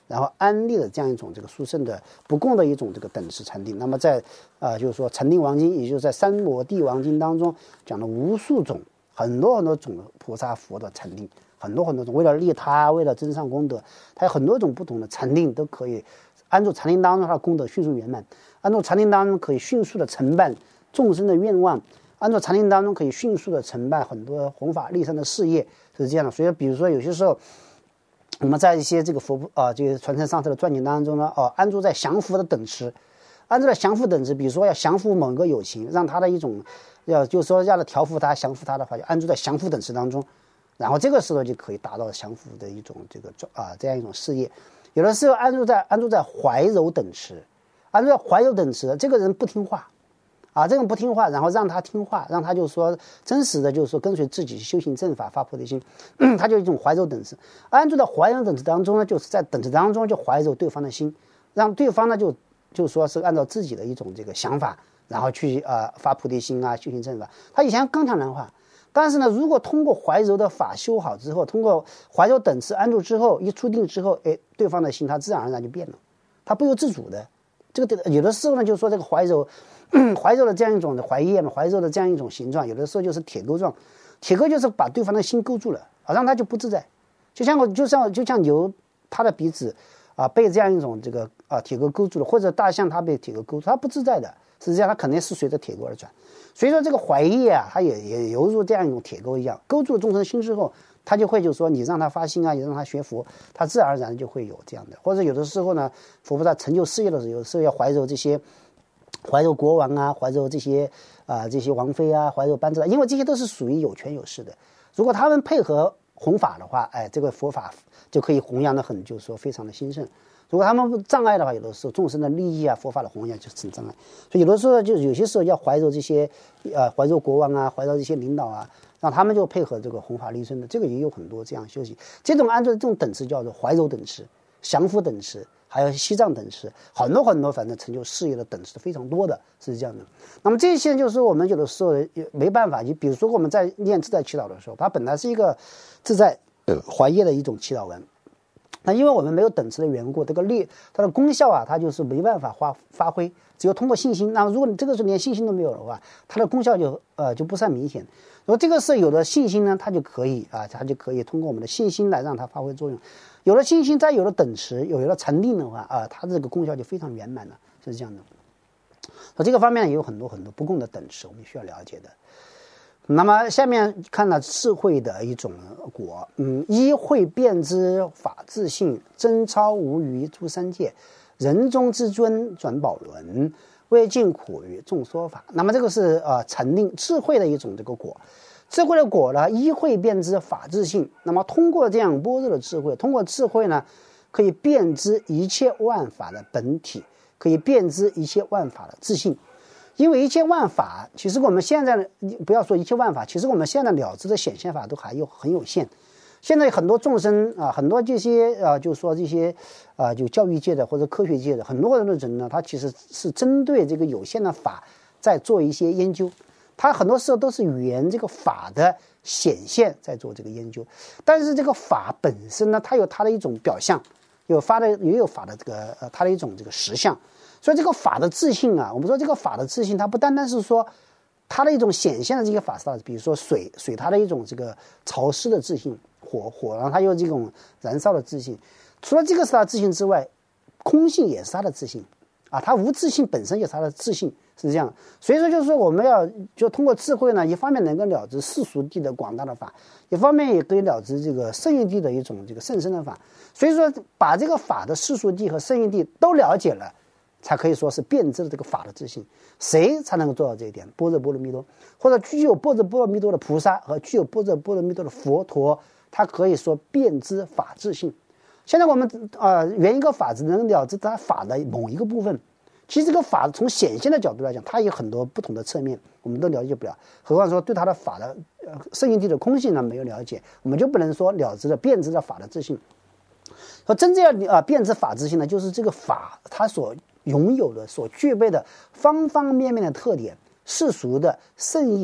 然后安立了这样一种这个殊胜的不共的一种这个等持禅定。那么在就是说禅定王经，也就是在三摩地王经当中讲了无数种很多种菩萨佛的禅定，很多种，为了利他，为了增上功德，它有很多种不同的禅定都可以按住禅定当中，它的功德迅速圆满，按住禅定当中可以迅速的承办众生的愿望，按照禅定当中可以迅速的承办很多弘法利生的事业，是这样的。所以比如说有些时候我们在一些这个这个传承上师的传记当中呢，安住在降伏的等持，安住在降伏等持，比如说要降服某个有情，让他的一种就是说要调伏他降服他的话，就安住在降伏等持当中，然后这个时候就可以达到降服的一种这样一种事业。有的时候安住在怀柔等持，安住在怀柔等持，这个人不听话这种不听话，然后让他听话，让他就说真实的就是说跟随自己修行正法发菩提心，他就一种怀柔等持。安住在怀柔等持当中呢，就是在等持当中就怀柔对方的心，让对方呢就说是按照自己的一种这个想法，然后去发菩提心修行正法。他以前刚强难化，但是呢，如果通过怀柔的法修好之后，通过怀柔等持安住之后，一出定之后，对方的心他自然而然就变了，他不由自主的。这个有的时候呢，就是说这个怀柔的这样一种的怀叶嘛，怀柔的这样一种形状，有的时候就是铁钩状，铁钩就是把对方的心勾住了让他就不自在，就像牛它的鼻子被这样一种这个铁钩勾住了，或者大象它被铁钩勾住，它不自在的，实际上它肯定是随着铁钩而转。所以说这个怀叶它也犹如这样一种铁钩一样，勾住了众生心之后，他就会就是说你让他发心你让他学佛，他自然而然就会有这样的。或者有的时候呢，佛菩萨成就事业的时候，有的时候要怀柔这些怀柔国王怀柔这些王妃怀柔班智达，因为这些都是属于有权有势的，如果他们配合弘法的话，这个佛法就可以弘扬的很，就是说非常的兴盛。如果他们障碍的话，有的时候众生的利益佛法的弘扬就成障碍。所以有的时候就有些时候要怀柔这些怀柔国王怀柔这些领导让他们就配合这个弘法利生的，这个也有很多这样修行。这种按照这种等持叫做怀柔等持、降伏等持，还有西藏等持，很多反正成就事业的等持非常多的，是这样的。那么这些就是我们有的时候没办法，就比如说我们在念自在祈祷的时候，它本来是一个自在怀业的一种祈祷文，那因为我们没有等持的缘故，它的功效它就是没办法发挥，只有通过信心。那么如果你这个时候连信心都没有的话，它的功效就不算明显。如果这个是有了信心呢，它就可以通过我们的信心来让它发挥作用。有了信心，再有了等持，有了禅定的话它这个功效就非常圆满了，是这样的。这个方面也有很多不共的等持，我们需要了解的。那么下面看了智慧的一种果，一慧辩知法自性，真超无余诸三界，人中之尊转宝轮，为尽苦于众说法。那么这个是禅定智慧的一种这个果。智慧的果呢，一慧辩知法自性。那么通过这样般若的智慧，通过智慧呢，可以辨知一切万法的本体，可以辨知一切万法的自性。因为一切万法，其实我们现在不要说一切万法，其实我们现在了知的显现法都还很有限。现在很多众生很多这些就是说这些就教育界的或者科学界的很多人呢，他其实是针对这个有限的法在做一些研究，他很多时候都是沿这个法的显现在做这个研究，但是这个法本身呢，它有它的一种表象，也有法的这个它的一种这个实相。所以这个法的自性我们说这个法的自性，它不单单是说它的一种显现的这些法式，比如说水它的一种这个潮湿的自性，火然后它有这种燃烧的自性。除了这个是它的自性之外，空性也是它的自性它无自性本身也是它的自性，是这样。所以说就是说我们就通过智慧呢，一方面能够了知世俗谛的广大的法，一方面也可以了知这个圣义谛的一种这个甚深的法。所以说把这个法的世俗谛和圣义谛都了解了，才可以说是辨知了这个法的自性。谁才能够做到这一点？般若波罗蜜多，或者具有般若波罗蜜多的菩萨和具有般若波罗蜜多的佛陀，他可以说辨知法自性。现在我们原一个法只能了知它法的某一个部分，其实这个法从显现的角度来讲，它有很多不同的侧面，我们都了解不了。何况说对它的法的圣义谛的空性呢没有了解，我们就不能说了知了辨知了法的自性。说真正要辨知法自性呢，就是这个法它所拥有的、所具备的方方面面的特点，世俗的、圣义的、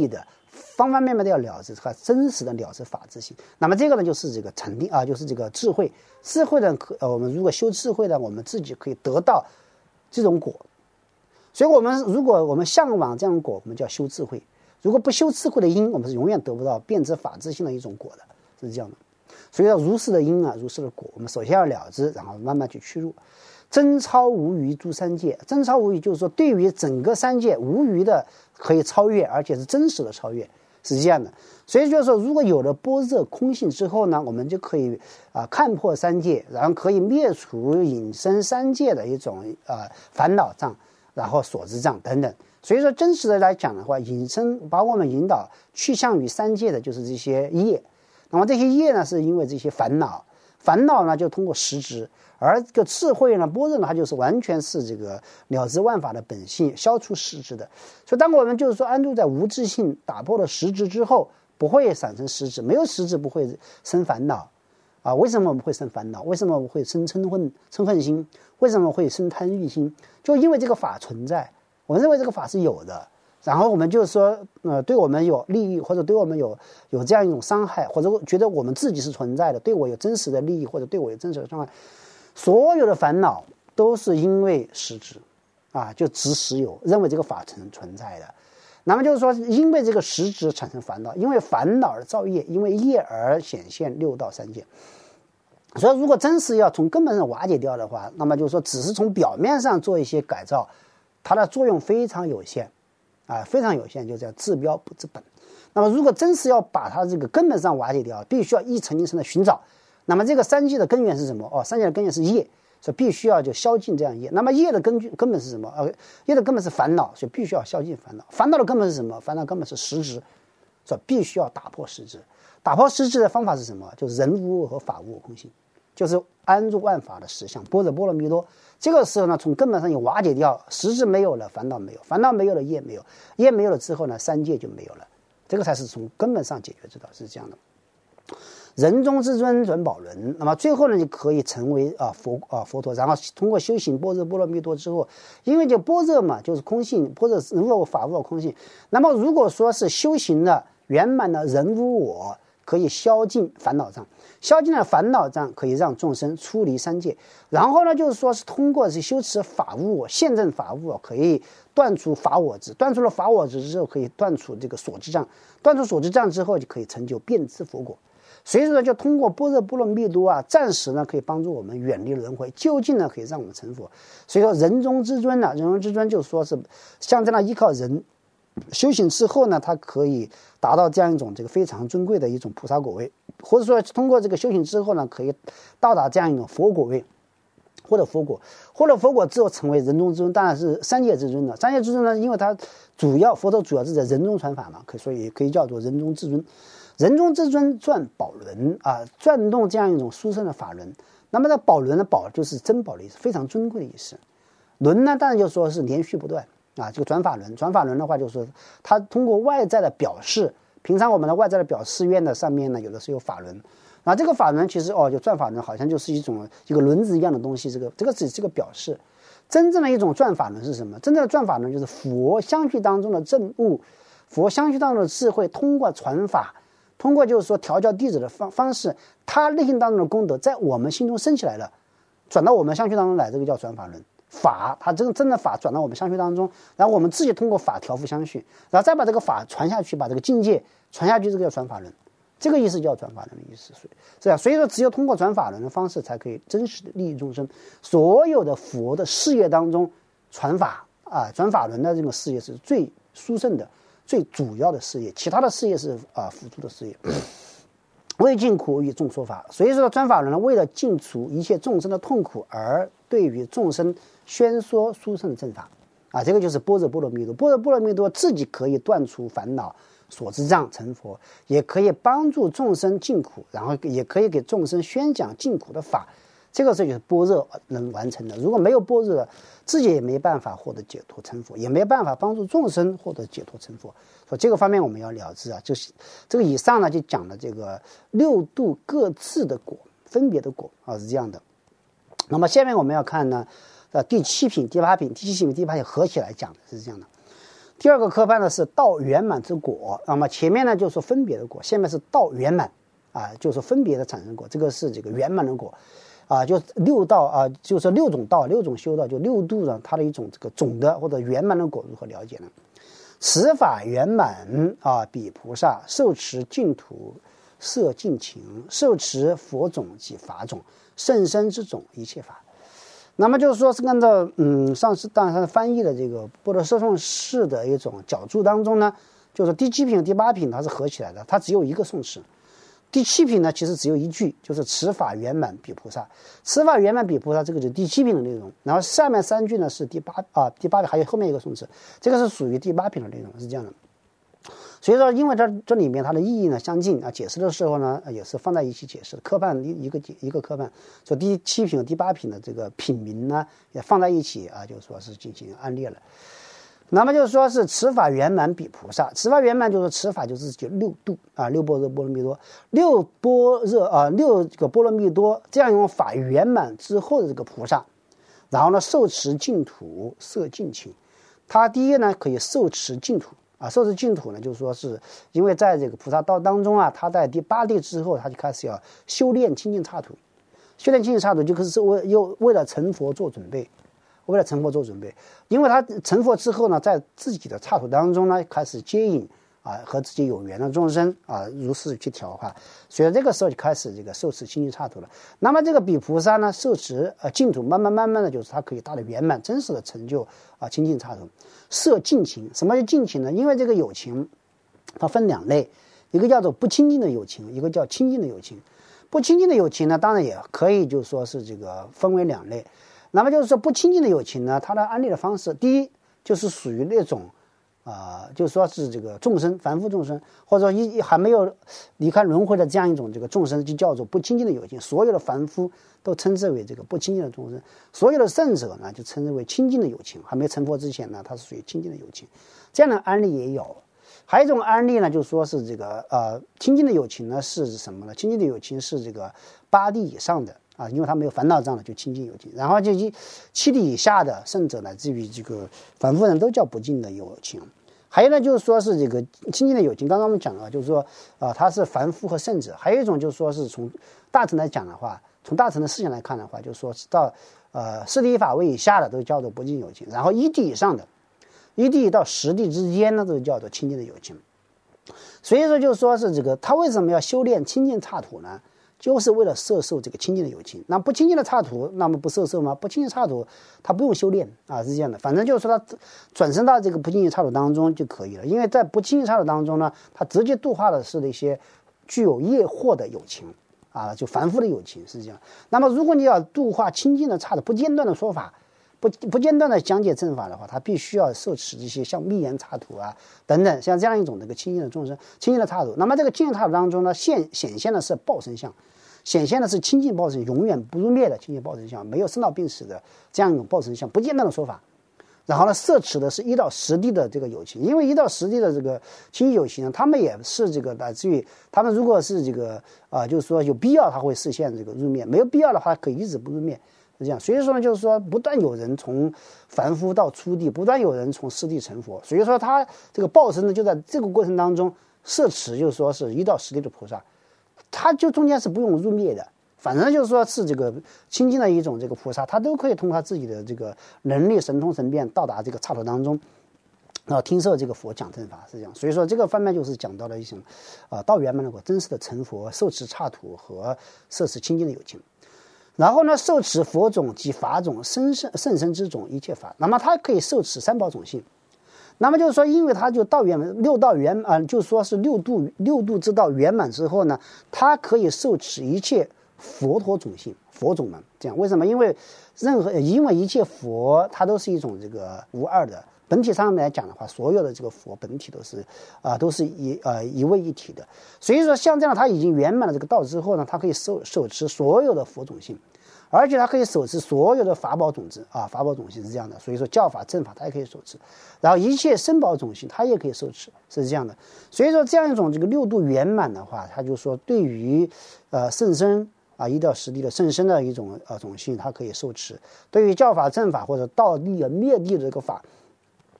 方方面面都要了知和真实的了知法自性。那么这个呢，就是这个禅定啊，就是这个智慧。智慧呢，我们如果修智慧呢，我们自己可以得到这种果。所以如果我们向往这样的果，我们就要修智慧。如果不修智慧的因，我们是永远得不到辩知法自性的一种果的，是这样的。所以要如是的因啊，如是的果，我们首先要了知，然后慢慢去趋入。真超无余诸三界，真超无余就是说对于整个三界无余的可以超越，而且是真实的超越，是这样的。所以就是说，如果有了般若空性之后呢，我们就可以看破三界，然后可以灭除引生三界的一种烦恼障，然后所知障等等。所以说真实的来讲的话，把我们引导去向于三界的就是这些业。那么这些业呢，是因为这些烦恼呢就通过识知。而这个智慧呢，般若呢，它就是完全是这个了知万法的本性，消除识知的。所以当我们就是说安住在无智性，打破了识知之后，不会产生识知，没有识知不会生烦恼啊。为什么我们会生烦恼？为什么我们会生嗔恨心？为什么会生贪欲心？就因为这个法存在，我们认为这个法是有的，然后我们就是说对我们有利益，或者对我们有这样一种伤害，或者觉得我们自己是存在的，对我有真实的利益，或者对我有真实的伤害。所有的烦恼都是因为识知就执实有，认为这个法存在的。那么就是说，因为这个识知产生烦恼，因为烦恼而造业，因为业而显现六道三界。所以如果真是要从根本上瓦解掉的话，那么就是说只是从表面上做一些改造，它的作用非常有限非常有限，就叫治标不治本。那么如果真是要把它这个根本上瓦解掉，必须要一层一层的寻找。那么这个三界的根源是什么？三界的根源是业，所以必须要就消尽这样业。那么业的根本是什么？业的根本是烦恼，所以必须要消尽烦恼。烦恼的根本是什么？烦恼根本是识知，所以必须要打破识知。打破识知的方法是什么？就是人无我和法无我空性，就是安住万法的实相，般若波罗蜜多。这个时候呢，从根本上有瓦解掉，识知没有了，烦恼没有，烦恼没有了，业没有，业没有了之后呢，三界就没有了。这个才是从根本上解决之道，是这样的。人中之尊转宝轮，那么最后呢，就可以成为佛陀，然后通过修行般若波罗蜜多之后，因为这般若嘛，就是空性，般若人无我法无我空性。那么如果说是修行的圆满的人无我，可以消尽烦恼障，消尽了烦恼障，可以让众生出离三界。然后呢，就是说是通过是修持法无我，现证法无我，可以断除法我执，断除了法我执之后，可以断除这个所知障，断除所知障之后，就可以成就遍知佛果。所以说，就通过般若波罗蜜多暂时呢可以帮助我们远离轮回，究竟呢可以让我们成佛。所以说，人中之尊人中之尊就说是像这样依靠人修行之后呢，他可以达到这样一种这个非常尊贵的一种菩萨果位，或者说通过这个修行之后呢，可以到达这样一种佛果位，获得佛果，获得佛果之后成为人中之尊，当然是三界之尊了。三界之尊呢，因为它佛陀主要是在人中传法嘛，所以可以叫做人中之尊。人中之尊转宝轮转动这样一种殊胜的法轮。那么这宝轮的宝就是珍宝的意思，非常尊贵的意思。轮呢，当然就说是连续不断这个转法轮的话，就是说它通过外在的表示，平常我们的外在的表示愿的上面呢，有的是有法轮。这个法轮其实就转法轮好像就是一个轮子一样的东西，这个只是个表示。真正的一种转法轮是什么？真正的转法轮就是佛相续当中的证悟，佛相续当中的智慧，通过传法，通过就是说调教弟子的方式，他内心当中的功德在我们心中升起来了，转到我们相续当中来，这个叫转法轮。法，它真的法转到我们相续当中，然后我们自己通过法调伏相续，然后再把这个法传下去，把这个境界传下去，这个叫转法轮。这个意思叫转法轮的意思，所以说只有通过转法轮的方式，才可以真实的利益众生。所有的佛的事业当中，传法转法轮的这个事业是最殊胜的、最主要的事业，其他的事业是辅助的事业。为尽苦与众说法，所以说转法轮呢，为了尽除一切众生的痛苦，而对于众生宣说殊胜正法这个就是般若波罗蜜多。般若波罗蜜多自己可以断除烦恼、所知障成佛，也可以帮助众生尽苦，然后也可以给众生宣讲尽苦的法。这个就是般若能完成的。如果没有般若，自己也没办法获得解脱成佛，也没办法帮助众生获得解脱成佛。所以这个方面我们要了知就是这个以上呢就讲了这个六度各自的果，分别的果是这样的。那么下面我们要看呢第七品、第八品、第七品、第八品合起来讲的是这样的。 第二个科判呢是道圆满之果，那么前面呢就是分别的果，下面是道圆满啊，就是分别的产生果，这个是这个圆满的果啊，就六道啊，就是六种道，六种修道，就六度呢，它的一种这个总的或者圆满的果如何了解呢？持法圆满啊，彼菩萨受持净土摄尽情，受持佛种及法种，甚深之种一切法。那么就是说是按照上次当然翻译的这个般若摄受式的一种角注当中呢，就是第七品第八品它是合起来的，它只有一个诵持。第七品呢其实只有一句，就是持法圆满彼菩萨，持法圆满彼菩萨，这个就是第七品的内容。然后下面3句呢是第八品还有后面一个诵持，这个是属于第8品的内容，是这样的。所以说因为这里面它的意义呢相近啊，解释的时候呢也是放在一起解释的，科判一个科判，所以第7品和第8品的这个品名呢也放在一起啊，就说是进行安列了。那么就是说是持法圆满彼菩萨，持法圆满就是持法就是就六度啊，六般若波罗蜜多，六个波罗蜜多这样一种法圆满之后的这个菩萨，然后呢受持净土摄尽情。他第一呢可以受持净土啊，受持净土呢就是说是因为在这个菩萨道当中啊，他在第8地之后他就开始要修炼清净刹土，修炼清净刹土就是为了成佛做准备。为了成佛做准备，因为他成佛之后呢，在自己的刹土当中呢，开始接引啊和自己有缘的众生啊，如是去调化，所以这个时候就开始这个受持清净刹土了。那么这个比菩萨呢，受持净土，慢慢的，就是他可以大的圆满，真实的成就啊清净刹土，摄尽情。什么叫尽情呢？因为这个有情，它分2类，一个叫做不清净的有情，一个叫清净的有情。不清净的有情呢，当然也可以就说是这个分为2类。那么就是说不清净的有情呢，它的安立的方式，第一就是属于那种就是说是这个众生凡夫众生，或者说还没有离开轮回的这样一种这个众生，就叫做不清净的有情。所有的凡夫都称之为这个不清净的众生，所有的圣者呢就称之为清净的有情。还没成佛之前呢，它是属于清净的有情。这样的安立也有。还有一种安立呢，就说是这个清净的有情呢是什么呢？清净的有情是这个8地以上的啊，因为他没有烦恼障了，就清净有情。然后就7地以下的圣者乃至于这个凡夫人都叫不净的有情。还有呢，就是说是这个清净的有情，刚刚我们讲了，就是说它是凡夫和圣者。还有一种就是说是从大乘来讲的话，从大乘的思想来看的话，就是说到4地法位以下的都叫做不净有情，然后1地以上的1地到10地之间呢，都叫做清净的有情。所以说就是说是这个他为什么要修炼清净刹土呢？就是为了摄受这个清净的有情。那不清净的刹土，那么不摄受吗？不清净刹土他不用修炼啊，是这样的。反正就是说他转生到这个不清净刹土当中就可以了，因为在不清净刹土当中呢，他直接度化的是那些具有业惑的有情啊，就凡夫的有情是这样。那么如果你要度化清净的刹土，不间断的说法，不间断的讲解正法的话，他必须要受持这些像密言刹土啊等等，像这样一种这个清净的众生，清净的刹土。那么这个清净刹土当中呢，显现的是报身相，显现的是清净报身，永远不入灭的清净报身相，没有生老病死的这样一种报身相，不间断的说法。然后呢，摄持的是1到10地的这个有情，因为1到10地的这个清净有情呢，他们也是这个乃至于他们如果是这个就是说有必要，他会实现这个入灭；没有必要的话，可以一直不入灭。是这样，所以说呢，就是说不断有人从凡夫到初地，不断有人从4地成佛，所以说他这个报身呢，就在这个过程当中摄持，就是说是1到10地的菩萨，他就中间是不用入灭的，反正就是说是这个清净的一种这个菩萨，他都可以通过他自己的这个能力神通神变到达这个刹土当中，听受这个佛讲正法，是这样。所以说这个方面就是讲到了一种道圆满的果，真实的成佛，受持刹土和摄持清净的有情。然后呢，受持佛种及法种，甚深之种一切法。那么他可以受持三宝种性。那么就是说，因为他就道圆满6道圆就说是六度之道圆满之后呢，他可以受持一切佛陀种性，佛种嘛。这样为什么？因为一切佛它都是一种这个无二的。本体上面来讲的话，所有的这个佛本体都是一位一体的。所以说，像这样他已经圆满了这个道之后呢，他可以手持所有的佛种性，而且他可以手持所有的法宝种子啊，法宝种性是这样的。所以说教法正法他也可以手持，然后一切身宝种性他也可以手持，是这样的。所以说这样一种这个6度圆满的话，他就说对于甚深1到10地的甚深的一种种性，他可以受持；对于教法正法或者道地灭地的这个法，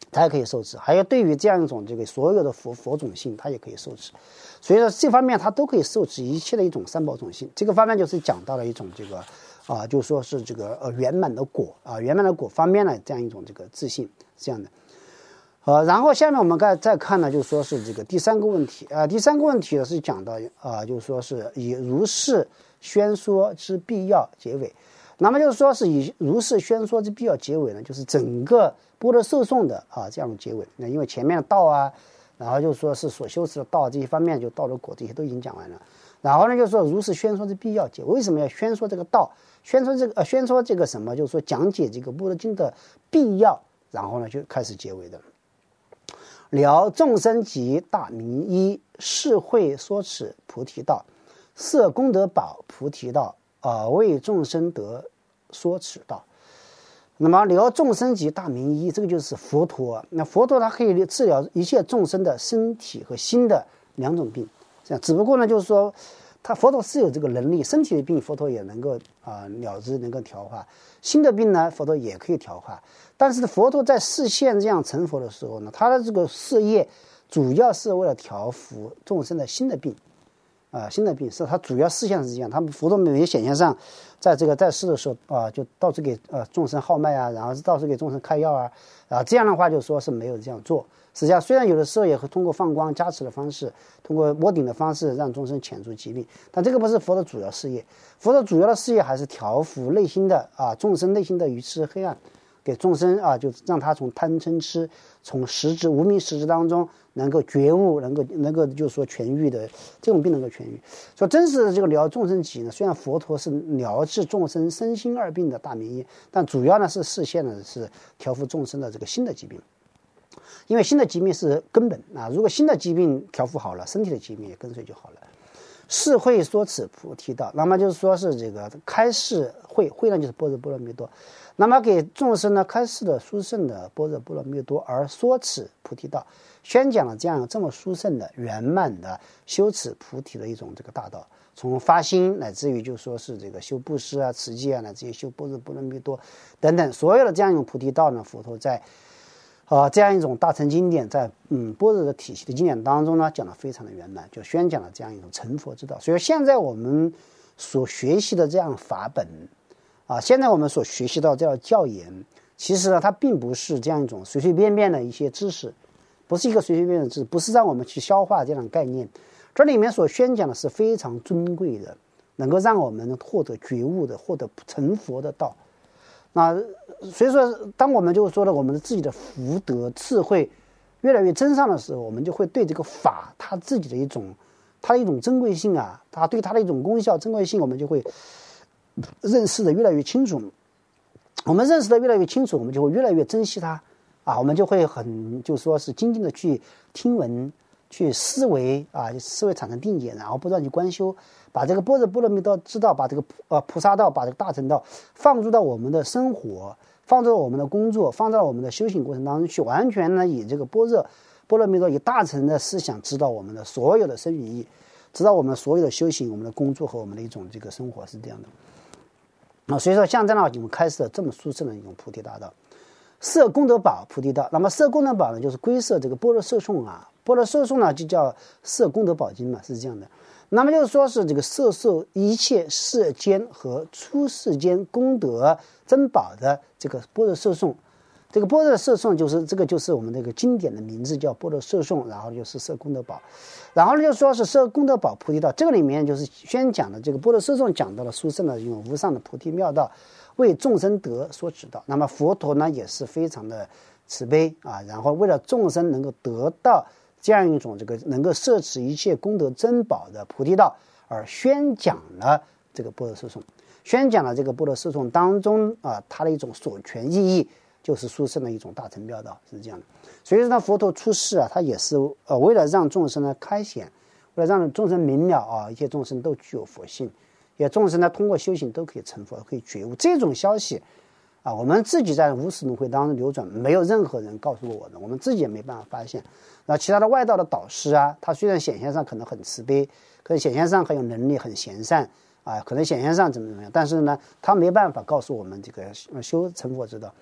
它也可以受持。还有对于这样一种这个所有的佛种性，它也可以受持。所以说这方面它都可以受持一切的一种三宝种性。这个方面就是讲到了一种这个就说是这个圆满的果圆满的果方面呢这样一种这个自信这样的。然后下面我们再看呢，就说是这个第三个问题第三个问题呢是讲到就是说是以如是宣说之必要结尾。那么就是说是以如是宣说之必要结尾呢，就是整个般若受颂的这样的结尾。那因为前面的道然后就说是所修持的道这些方面，就道的果这些都已经讲完了。然后呢，就是说如是宣说之必要结尾。为什么要宣说这个道？宣说这个什么？就是说讲解这个般若经的必要，然后呢就开始结尾的。了众生集大名一，是会说此菩提道，摄功德宝菩提道，为众生得说此道。那么了众生集大名一，这个就是佛陀。那佛陀他可以治疗一切众生的身体和心的两种病，这样只不过呢，就是说佛陀是有这个能力，身体的病佛陀也能够了知，能够调化；心的病呢，佛陀也可以调化。但是佛陀在示现这样成佛的时候呢，他的这个事业主要是为了调伏众生的心的病心的病是他主要示现是这样。他们佛陀每显现上，在世的时候就到处给众生号脉然后到处给众生开药这样的话就说是没有这样做。实际上虽然有的时候也会通过放光加持的方式，通过摸顶的方式让众生遣除疾病，但这个不是佛的主要事业。佛的主要的事业还是调伏内心的众生内心的愚痴黑暗，给众生就让他从贪嗔痴，从无明实质当中能够觉悟，能够就是说痊愈的这种病能够痊愈。所以真实的这个疗众生集呢，虽然佛陀是疗治众生身心二病的大名医，但主要呢是示现的是调伏众生的这个心的疾病。因为心的疾病是根本如果心的疾病调伏好了，身体的疾病也跟随就好了。是会说此菩提道，那么就是说是这个开示会呢就是般若波罗蜜多，那么给众生呢开示的殊胜的般若波罗蜜多，而说此菩提道，宣讲了这么殊胜的圆满的修持菩提的一种这个大道。从发心乃至于就说是这个修布施持戒乃至于修般若波罗蜜多等等所有的这样一种菩提道呢，佛陀在这样一种大乘经典，在般若的体系的经典当中呢，讲得非常的圆满，就宣讲了这样一种成佛之道。所以现在我们所学习的这样法本现在我们所学习到这样教研，其实呢它并不是这样一种随随便便的一些知识，不是一个随随便便的知识，不是让我们去消化这样的概念。这里面所宣讲的是非常尊贵的，能够让我们获得觉悟的，获得成佛的道。那所以说当我们就是说我们的自己的福德智慧越来越增上的时候，我们就会对这个法它自己的一种珍贵性它对它的一种功效珍贵性，我们就会认识的越来越清楚。我们认识的越来越清楚，我们就会越来越珍惜它我们就会就说是精进的去听闻，去思维思维产生定解，然后不断去观修，把这个般若波罗蜜多之道，把这个菩萨道，把这个大乘道放入到我们的生活，放入到我们的工作，放到我们的修行过程当中去，完全呢以这个般若波罗蜜多以大乘的思想指导我们的所有的生与义，指导我们所有的修行，我们的工作和我们的一种这个生活是这样的所以说像这样我们开始了这么殊胜的一种菩提大道。摄功德宝菩提道，那么摄功德宝呢就是归摄这个般若摄颂般若摄颂呢就叫摄功德宝经嘛，是这样的。那么就是说是这个摄受一切世间和出世间功德珍宝的这个般若摄颂，这个般若摄颂就是我们这个经典的名字叫般若摄颂，然后就是摄功德宝，然后就说是摄功德宝菩提道，这个里面就是宣讲的这个般若摄颂讲到了殊胜的一种无上的菩提妙道，为众生得所指导。那么佛陀呢也是非常的慈悲然后为了众生能够得到这样一种这个能够摄持一切功德珍宝的菩提道，而宣讲了这个般若摄颂，宣讲了这个般若摄颂当中它的一种所全意义就是殊胜的一种大乘妙道，是这样的。所以说呢，佛陀出世他也是为了让众生呢开显，为了让众生明了一切众生都具有佛性，也众生呢通过修行都可以成佛，可以觉悟。这种消息我们自己在无始轮回当中流转，没有任何人告诉过我们，我们自己也没办法发现。那其他的外道的导师他虽然显现上可能很慈悲，可能显现上很有能力，很贤善可能显现上怎么样，但是呢他没办法告诉我们这个修成佛之道。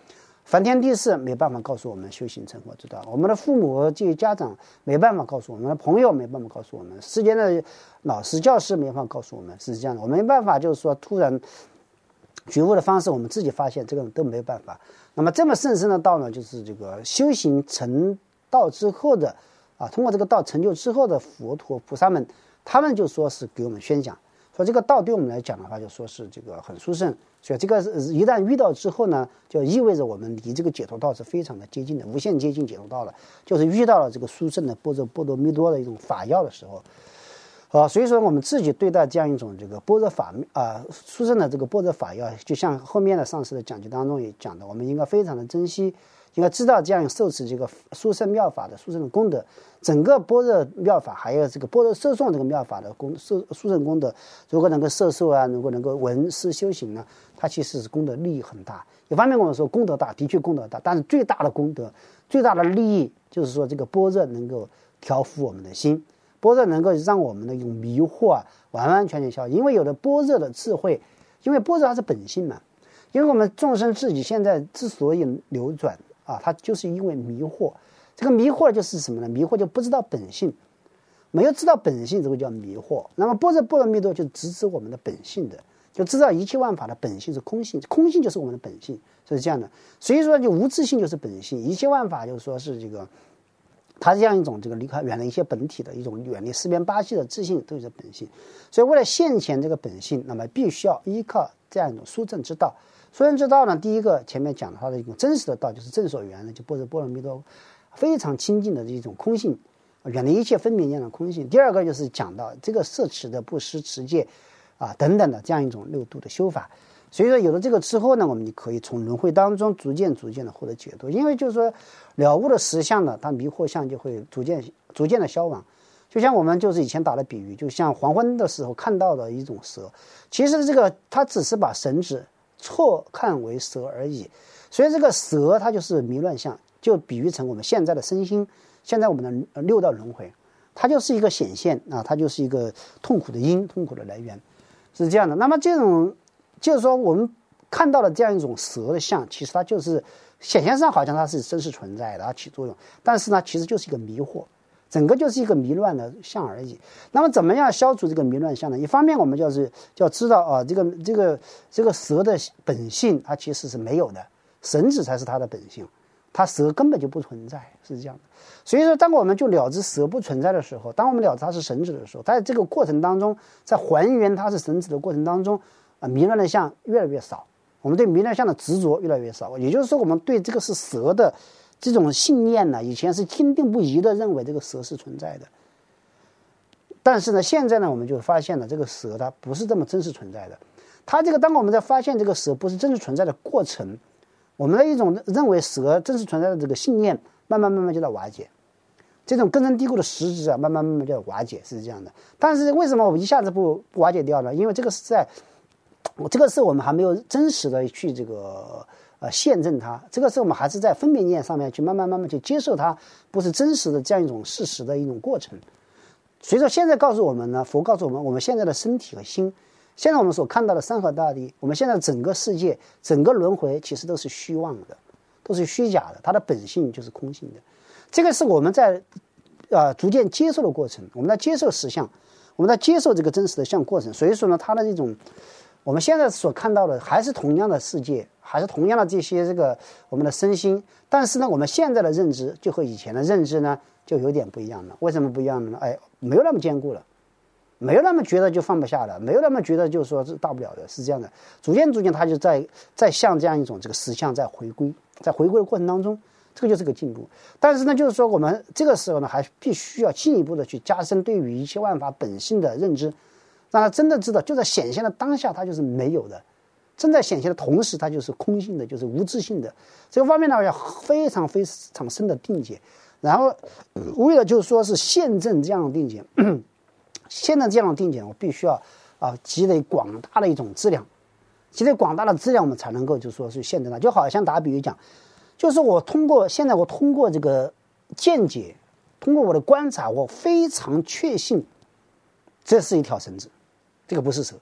梵天帝释没办法告诉我们修行成佛之道，我们的父母这些家长没办法告诉我们，朋友没办法告诉我们，世间的老师教师没办法告诉我们，是这样的，我们没办法就是说突然觉悟的方式我们自己发现，这个都没有办法。那么这么甚深的道呢，就是这个修行成道之后的通过这个道成就之后的佛陀菩萨们，他们就说是给我们宣讲，说这个道对我们来讲的话，就说是这个很殊胜，所以这个一旦遇到之后呢，就意味着我们离这个解脱道是非常的接近的，无限接近解脱道了，就是遇到了这个殊胜的般若蜜多的一种法药的时候。所以说我们自己对待这样一种这个般若法殊胜的这个般若法药，就像后面的上师的讲解当中也讲的，我们应该非常的珍惜，应该知道这样受持这个殊胜妙法的殊胜的功德，整个般若妙法还有这个般若摄受这个妙法的殊胜功德，如果能够摄受如果能够闻思修行呢，它其实是功德利益很大。一方面我们说功德大，的确功德大，但是最大的功德最大的利益就是说这个般若能够调伏我们的心，般若能够让我们的一种迷惑完完全全消，因为有了般若的智慧，因为般若它是本性嘛，因为我们众生自己现在之所以流转它就是因为迷惑。这个迷惑就是什么呢？迷惑就不知道本性，没有知道本性，这个叫迷惑。那么般若蜜多就直指我们的本性的，就知道一切万法的本性是空性，空性就是我们的本性，是这样的。所以说就无自性就是本性，一切万法就是说是这个它这样一种这个远离一些本体的一种远离四边八系的自性都是本性。所以为了现前这个本性，那么必须要依靠这样一种殊胜之道。殊胜之道呢，第一个前面讲的它的一种真实的道，就是正所缘的，就般若蜜多非常亲近的这种空性，远离一切分别念的空性。第二个就是讲到这个摄持的布施持戒等等的这样一种六度的修法。所以说有了这个之后呢，我们就可以从轮回当中逐渐的获得解脱。因为就是说了悟的实相呢，它迷惑相就会逐渐的消亡。就像我们就是以前打的比喻，就像黄昏的时候看到的一种蛇，其实这个它只是把绳子错看为蛇而已。所以这个蛇它就是迷乱相，就比喻成我们现在的身心，现在我们的六道轮回，它就是一个显现它就是一个痛苦的因，痛苦的来源，是这样的。那么这种就是说我们看到了这样一种蛇的相，其实它就是显现上好像它是真实存在的，它起作用，但是呢其实就是一个迷惑，整个就是一个迷乱的相而已。那么怎么样消除这个迷乱相呢？一方面我们就要知道这个蛇的本性它其实是没有的，绳子才是它的本性，它蛇根本就不存在，是这样的。所以说当我们就了知蛇不存在的时候，当我们了知它是绳子的时候，在这个过程当中，在还原它是绳子的过程当中迷乱的相越来越少，我们对迷乱相的执着越来越少。也就是说我们对这个是蛇的这种信念呢，以前是坚定不移的认为这个蛇是存在的，但是呢现在呢我们就发现了这个蛇它不是这么真实存在的。它这个当我们在发现这个蛇不是真实存在的过程，我们的一种认为蛇真实存在的这个信念慢慢就在瓦解，这种根深蒂固的实质慢慢就在瓦解，是这样的。但是为什么我们一下子不瓦解掉呢？因为这个是我们还没有真实的去这个验证它，这个是我们还是在分别念上面去慢慢去接受它不是真实的这样一种事实的一种过程。所以说现在告诉我们呢，佛告诉我们，我们现在的身体和心，现在我们所看到的山河大地，我们现在整个世界整个轮回其实都是虚妄的，都是虚假的，它的本性就是空性的。这个是我们在逐渐接受的过程，我们在接受实相，我们在接受这个真实的相过程。所以说呢，它的这种我们现在所看到的还是同样的世界，还是同样的这些这个我们的身心，但是呢我们现在的认知就和以前的认知呢就有点不一样了。为什么不一样了呢？没有那么坚固了，没有那么觉得就放不下了，没有那么觉得就说是大不了的，是这样的。逐渐它就在向这样一种这个实相在回归的过程当中，这个就是个进步。但是呢就是说我们这个时候呢还必须要进一步的去加深对于一切万法本性的认知，让他真的知道就在显现的当下它就是没有的，正在显现的同时它就是空性的，就是无自性的。这个方面呢要非常深的定解，然后为了就是说是现证这样的定解现在这样的定解我必须要积累广大的一种质量，积累广大的质量我们才能够就说是现证它。就好像打比喻讲，就是我通过这个见解，通过我的观察，我非常确信这是一条绳子，这个不是蛇。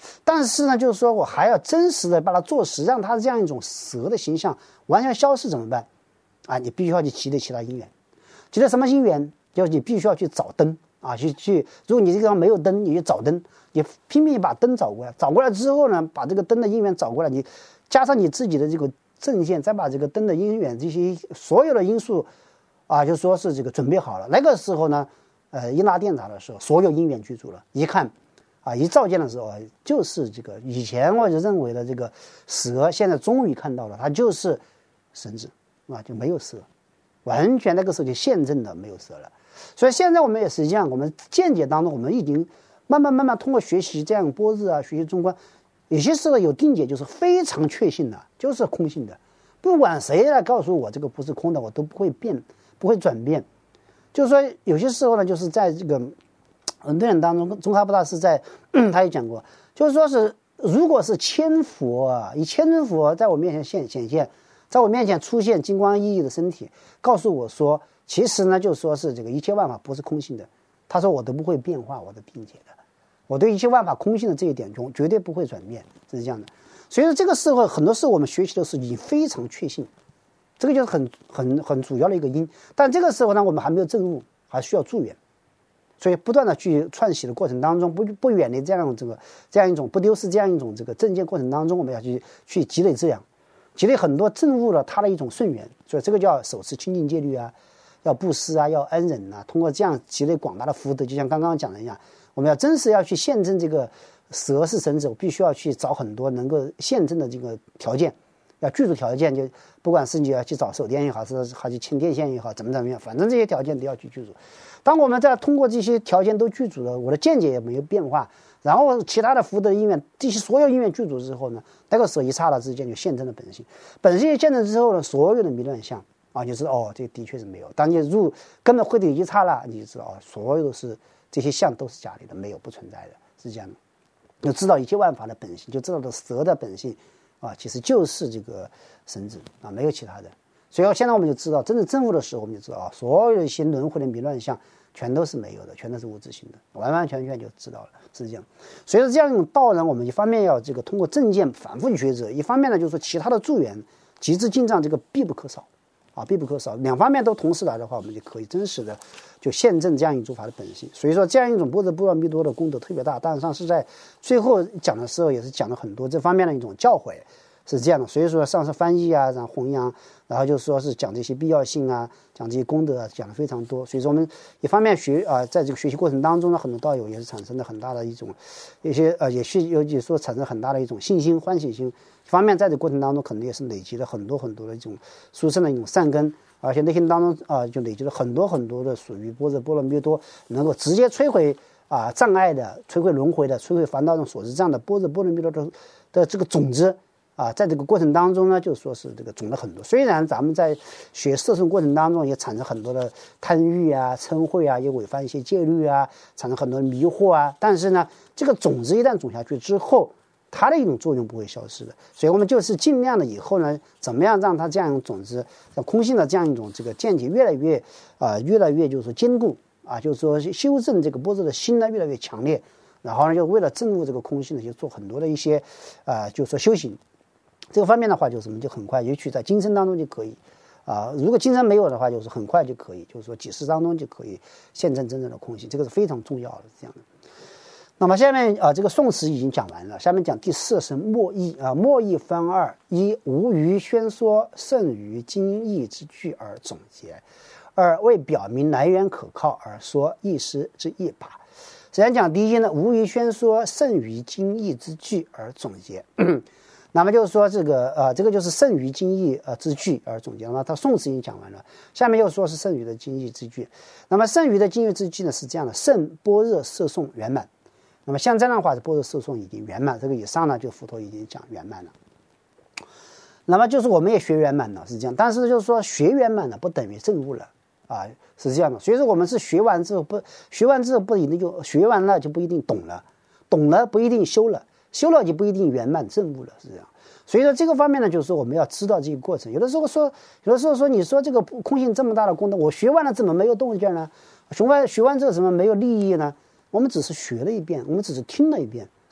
但是呢，就是说我还要真实的把它做实，让它这样一种蛇的形象完全消失怎么办？啊，你必须要去积累其他因缘，积累什么因缘？就是你必须要去找灯啊，如果你这个地方没有灯，你去找灯，你拼命把灯找过来，找过来之后呢，把这个灯的因缘找过来，你加上你自己的这个正见，再把这个灯的因缘这些所有的因素啊，就说是这个准备好了，那个时候呢，一拉电闸的时候，所有因缘具足了，一看。啊，一照见的时候，就是这个以前我就认为的这个蛇，现在终于看到了，它就是绳子啊，就没有蛇，完全那个时候就现证的没有蛇了。所以现在我们也实际上，我们见解当中，我们已经慢慢通过学习这样般若啊，学习中观，有些时候有定解就是非常确信的，就是空性的，不管谁来告诉我这个不是空的，我都不会变，不会转变。就是说有些时候呢，就是在这个很多人当中，宗喀巴大师他也讲过，就是说是如果是千佛啊，以千尊佛在我面前显现，在我面前出现金光熠熠的身体，告诉我说，其实呢，就说是这个一切万法不是空性的，他说我都不会变化我的并解的，我对一切万法空性的这一点中绝对不会转变，是这样的。所以说这个时候很多时候我们学习的时候已经非常确信，这个就是很主要的一个因。但这个时候呢，我们还没有证悟，还需要助缘。所以不断的去串习的过程当中，不远离这样一种不丢失这样一种这个正见过程当中，我们要去积累资粮，积累很多证悟了它的一种顺缘。所以这个叫手持清净戒律啊，要布施啊，要恩忍啊，通过这样积累广大的福德，就像刚刚讲的一样，我们要真实要去现证这个蛇是神者，必须要去找很多能够现证的这个条件，要具足条件，就不管是你要去找手电也好，还是牵电线也好，怎么样，反正这些条件都要去具足。当我们在通过这些条件都具足了，我的见解也没有变化，然后其他的福德因缘，这些所有因缘具足之后呢，那个时候一刹那之间就现证了本性。本性现证之后呢，所有的迷乱相啊，你知道哦，这的确是没有。当你入根本慧的一刹那，你就知道哦，所有都是这些相都是假的，没有不存在的，是这样的。就知道一切万法的本性，就知道的蛇的本性啊，其实就是这个绳子啊，没有其他的。所以现在我们就知道，真正证悟的时候，我们就知道啊，所有一些轮回的迷乱相全都是没有的，全都是无自性的，完完全全就知道了，是这样。所以说这样一种道呢，我们一方面要这个通过正见反复抉择，一方面呢就是说其他的助缘极致进藏这个必不可少啊，必不可少。两方面都同时来的话，我们就可以真实的就现证这样一种诸法的本性。所以说这样一种般若波罗蜜多的功德特别大，但是是在最后讲的时候也是讲了很多这方面的一种教诲。是这样的，所以说上次翻译啊，然后弘扬，然后就说是讲这些必要性啊，讲这些功德啊，讲的非常多。所以说我们一方面在这个学习过程当中呢，很多道友也是产生了很大的一种，也说产生很大的一种信心、欢喜心。一方面在这个过程当中，可能也是累积了很多的一种殊胜的一种善根，而且内心当中就累积了很多的属于般若波罗蜜多，能够直接摧毁障碍的、摧毁轮回的、摧毁烦恼中所致障的般若波罗蜜多的这个种子。在这个过程当中呢，就说是这个种了很多。虽然咱们在学摄受过程当中也产生很多的贪欲啊、嗔恚啊，也违反一些戒律啊，产生很多的迷惑啊。但是呢，这个种子一旦种下去之后，它的一种作用不会消失的。所以我们就是尽量的以后呢，怎么样让它这样一种种子，像空性的这样一种这个见解越来越就是说坚固啊，就是说修正这个般若的心呢越来越强烈。然后呢，就为了证悟这个空性呢，就做很多的一些就是说修行。这个方面的话，就是我们就很快，也许在今生当中就可以，如果今生没有的话，就是很快就可以，就是说几世当中就可以现证真正的空性，这个是非常重要的，这样的。那么下面这个宋词已经讲完了，下面讲第四是末义末义分二：一无余宣说甚于经义之句而总结；二为表明来源可靠而说义师之一把。首先讲第一呢，无余宣说甚于经义之句而总结。那么就是说这个就是甚于经义之句而总结。那么它宋词已经讲完了，下面又说是甚于的经义之句。那么甚于的经义之句呢是这样的：甚般若摄诵圆满。那么像这样的话，是般若摄诵已经圆满，这个以上呢就佛陀已经讲圆满了。那么就是我们也学圆满了，是这样。但是就是说学圆满了不等于证悟了是这样的。所以说我们是学完之后不一定就学完了就不一定懂了，懂了不一定修了。修了就不一定圆满证悟了，是这样。所以说这个方面呢，就是说我们要知道这个过程。有的时候说你说这个空性这么大的功德，我学完了怎么没有动静呢？学完之后怎么没有利益呢？我们只是学了一遍，我们只是听了一遍，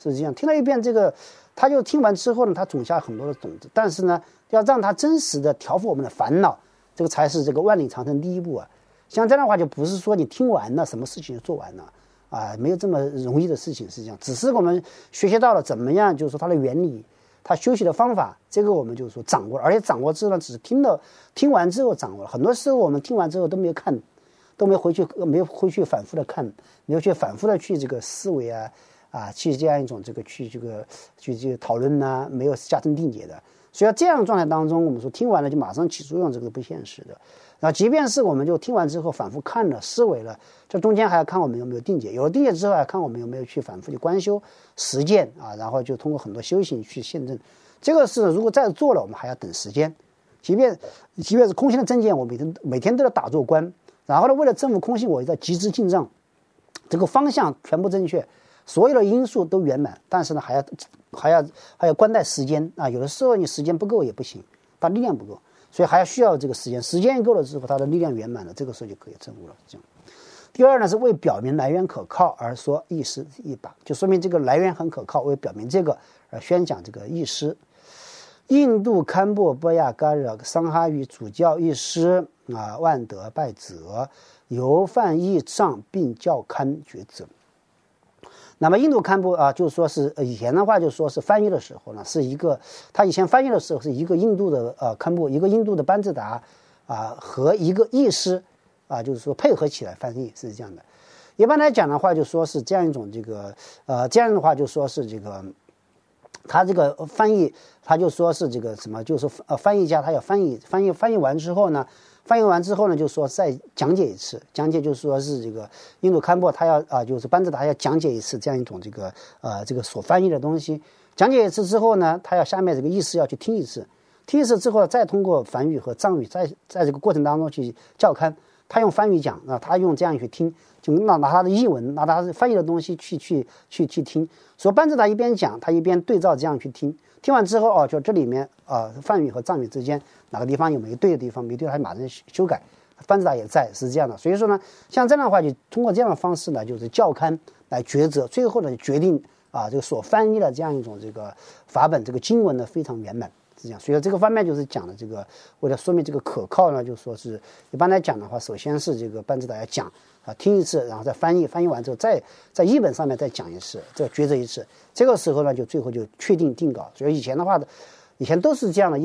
是这样。听了一遍这个，他就听完之后呢，他种下很多的种子，但是呢，要让他真实的调伏我们的烦恼，这个才是这个万里长城第一步啊。像这样的话，就不是说你听完了什么事情就做完了啊，没有这么容易的事情，是这样。只是我们学习到了怎么样，就是说它的原理，它修习的方法，这个我们就是说掌握了，而且掌握之后呢，只是听完之后掌握了。很多时候我们听完之后都没有看，都没回去反复的看，没有去反复的去这个思维去这样一种这个去讨论呐，没有加深定解的。所以在这样的状态当中，我们说听完了就马上起作用，这个不现实的。那即便是我们就听完之后反复看了思维了，这中间还要看我们有没有定解，有了定解之后还看我们有没有去反复去观修实践然后就通过很多修行去验证。这个是如果再做了，我们还要等时间。即便是空性的正见，我每天都要打坐观，然后呢，为了证悟空性，我在极之进藏，这个方向全部正确，所有的因素都圆满，但是呢，还要观待时间有的时候你时间不够也不行，它力量不够。所以还需要这个时间够了之后，它的力量圆满了，这个时候就可以证悟了。这样，第二呢是为表明来源可靠而说义师一把，就说明这个来源很可靠，为表明这个而宣讲这个义师。印度堪布波亚嘎惹桑哈与主教义师万德拜者，由翻译上并教刊抉择。那么印度堪布就是说是以前的话就说是翻译的时候呢，是一个他以前翻译的时候是一个印度的堪布，一个印度的班智达和一个译师就是说配合起来翻译，是这样的。一般来讲的话就说是这样一种这个这样的话就说是这个他这个翻译，他就说是这个什么，就是翻译家他要翻译完之后呢，就说再讲解一次，讲解就是说是这个印度堪布他要就是班智达要讲解一次这样一种这个所翻译的东西，讲解一次之后呢，他要下面这个意思要去听一次之后，再通过梵语和藏语在这个过程当中去校勘，他用梵语讲他用这样去听，就拿他的译文，拿他翻译的东西去听。所以班智达一边讲，他一边对照这样去听，听完之后就这里面梵语和藏语之间哪个地方有没对的地方，没对他马上修改，班智达也在，是这样的。所以说呢，像这样的话，就通过这样的方式呢，就是校勘来抉择，最后呢决定这个所翻译的这样一种这个法本，这个经文呢非常圆满。是这样，所以这个方面就是讲的这个，为了说明这个可靠呢，就说是一般来讲的话，首先是这个班智达要讲听一次，然后再翻译完之后，再在译本上面再讲一次，再抉择一次，这个时候呢，就最后就确定定稿。所以以前的话，以前都是这样的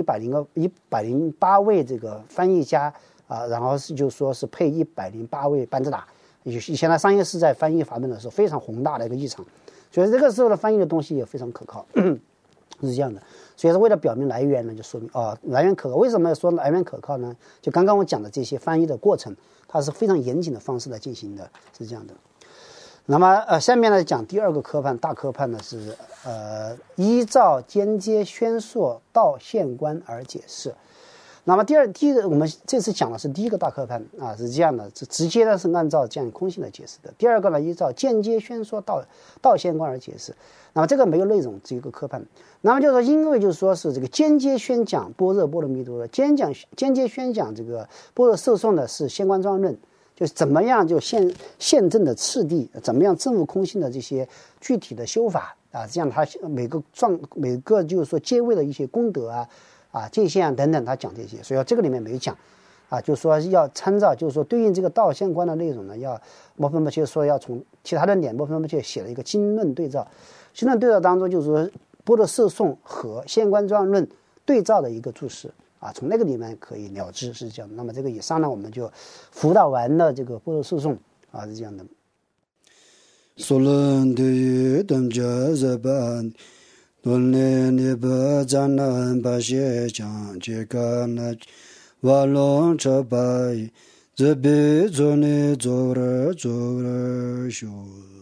，108位这个翻译家然后就说是配108位班智达。以前的商业是在翻译法本的时候非常宏大的一个议场，所以这个时候的翻译的东西也非常可靠。是这样的，所以是为了表明来源呢，就说明来源可靠。为什么说来源可靠呢？就刚刚我讲的这些翻译的过程，它是非常严谨的方式来进行的，是这样的。那么下面呢讲第二个科判，大科判呢是依照间接宣说到现观而解释。那么第一个我们这次讲的是第一个大科判是这样的，直接呢是按照这样空性来解释的。第二个呢依照间接宣说到现观而解释。那么这个没有内容，这个科判。那么就是说，因为就是说是这个间接宣讲般若波罗蜜多罗，间接宣讲这个般若受颂的是现观庄论，就是怎么样就现证的次第，怎么样证悟空性的这些具体的修法这样他每个就是说阶位的一些功德界限等等，他讲这些，所以这个里面没讲就是说要参照，就是说对应这个道现观的内容呢，要摩诃摩切说要从其他论点，摩诃摩切写了一个经论对照，经论对照当中就是说般若受颂和现观庄论对照的一个注释从那个里面可以了知，是这样的。那么这个以上呢，我们就辅导完了这个般若受颂是这样的。 索伦的于等觉日本伦理尼不赞难把些讲这个呢瓦隆车白日比做呢做了修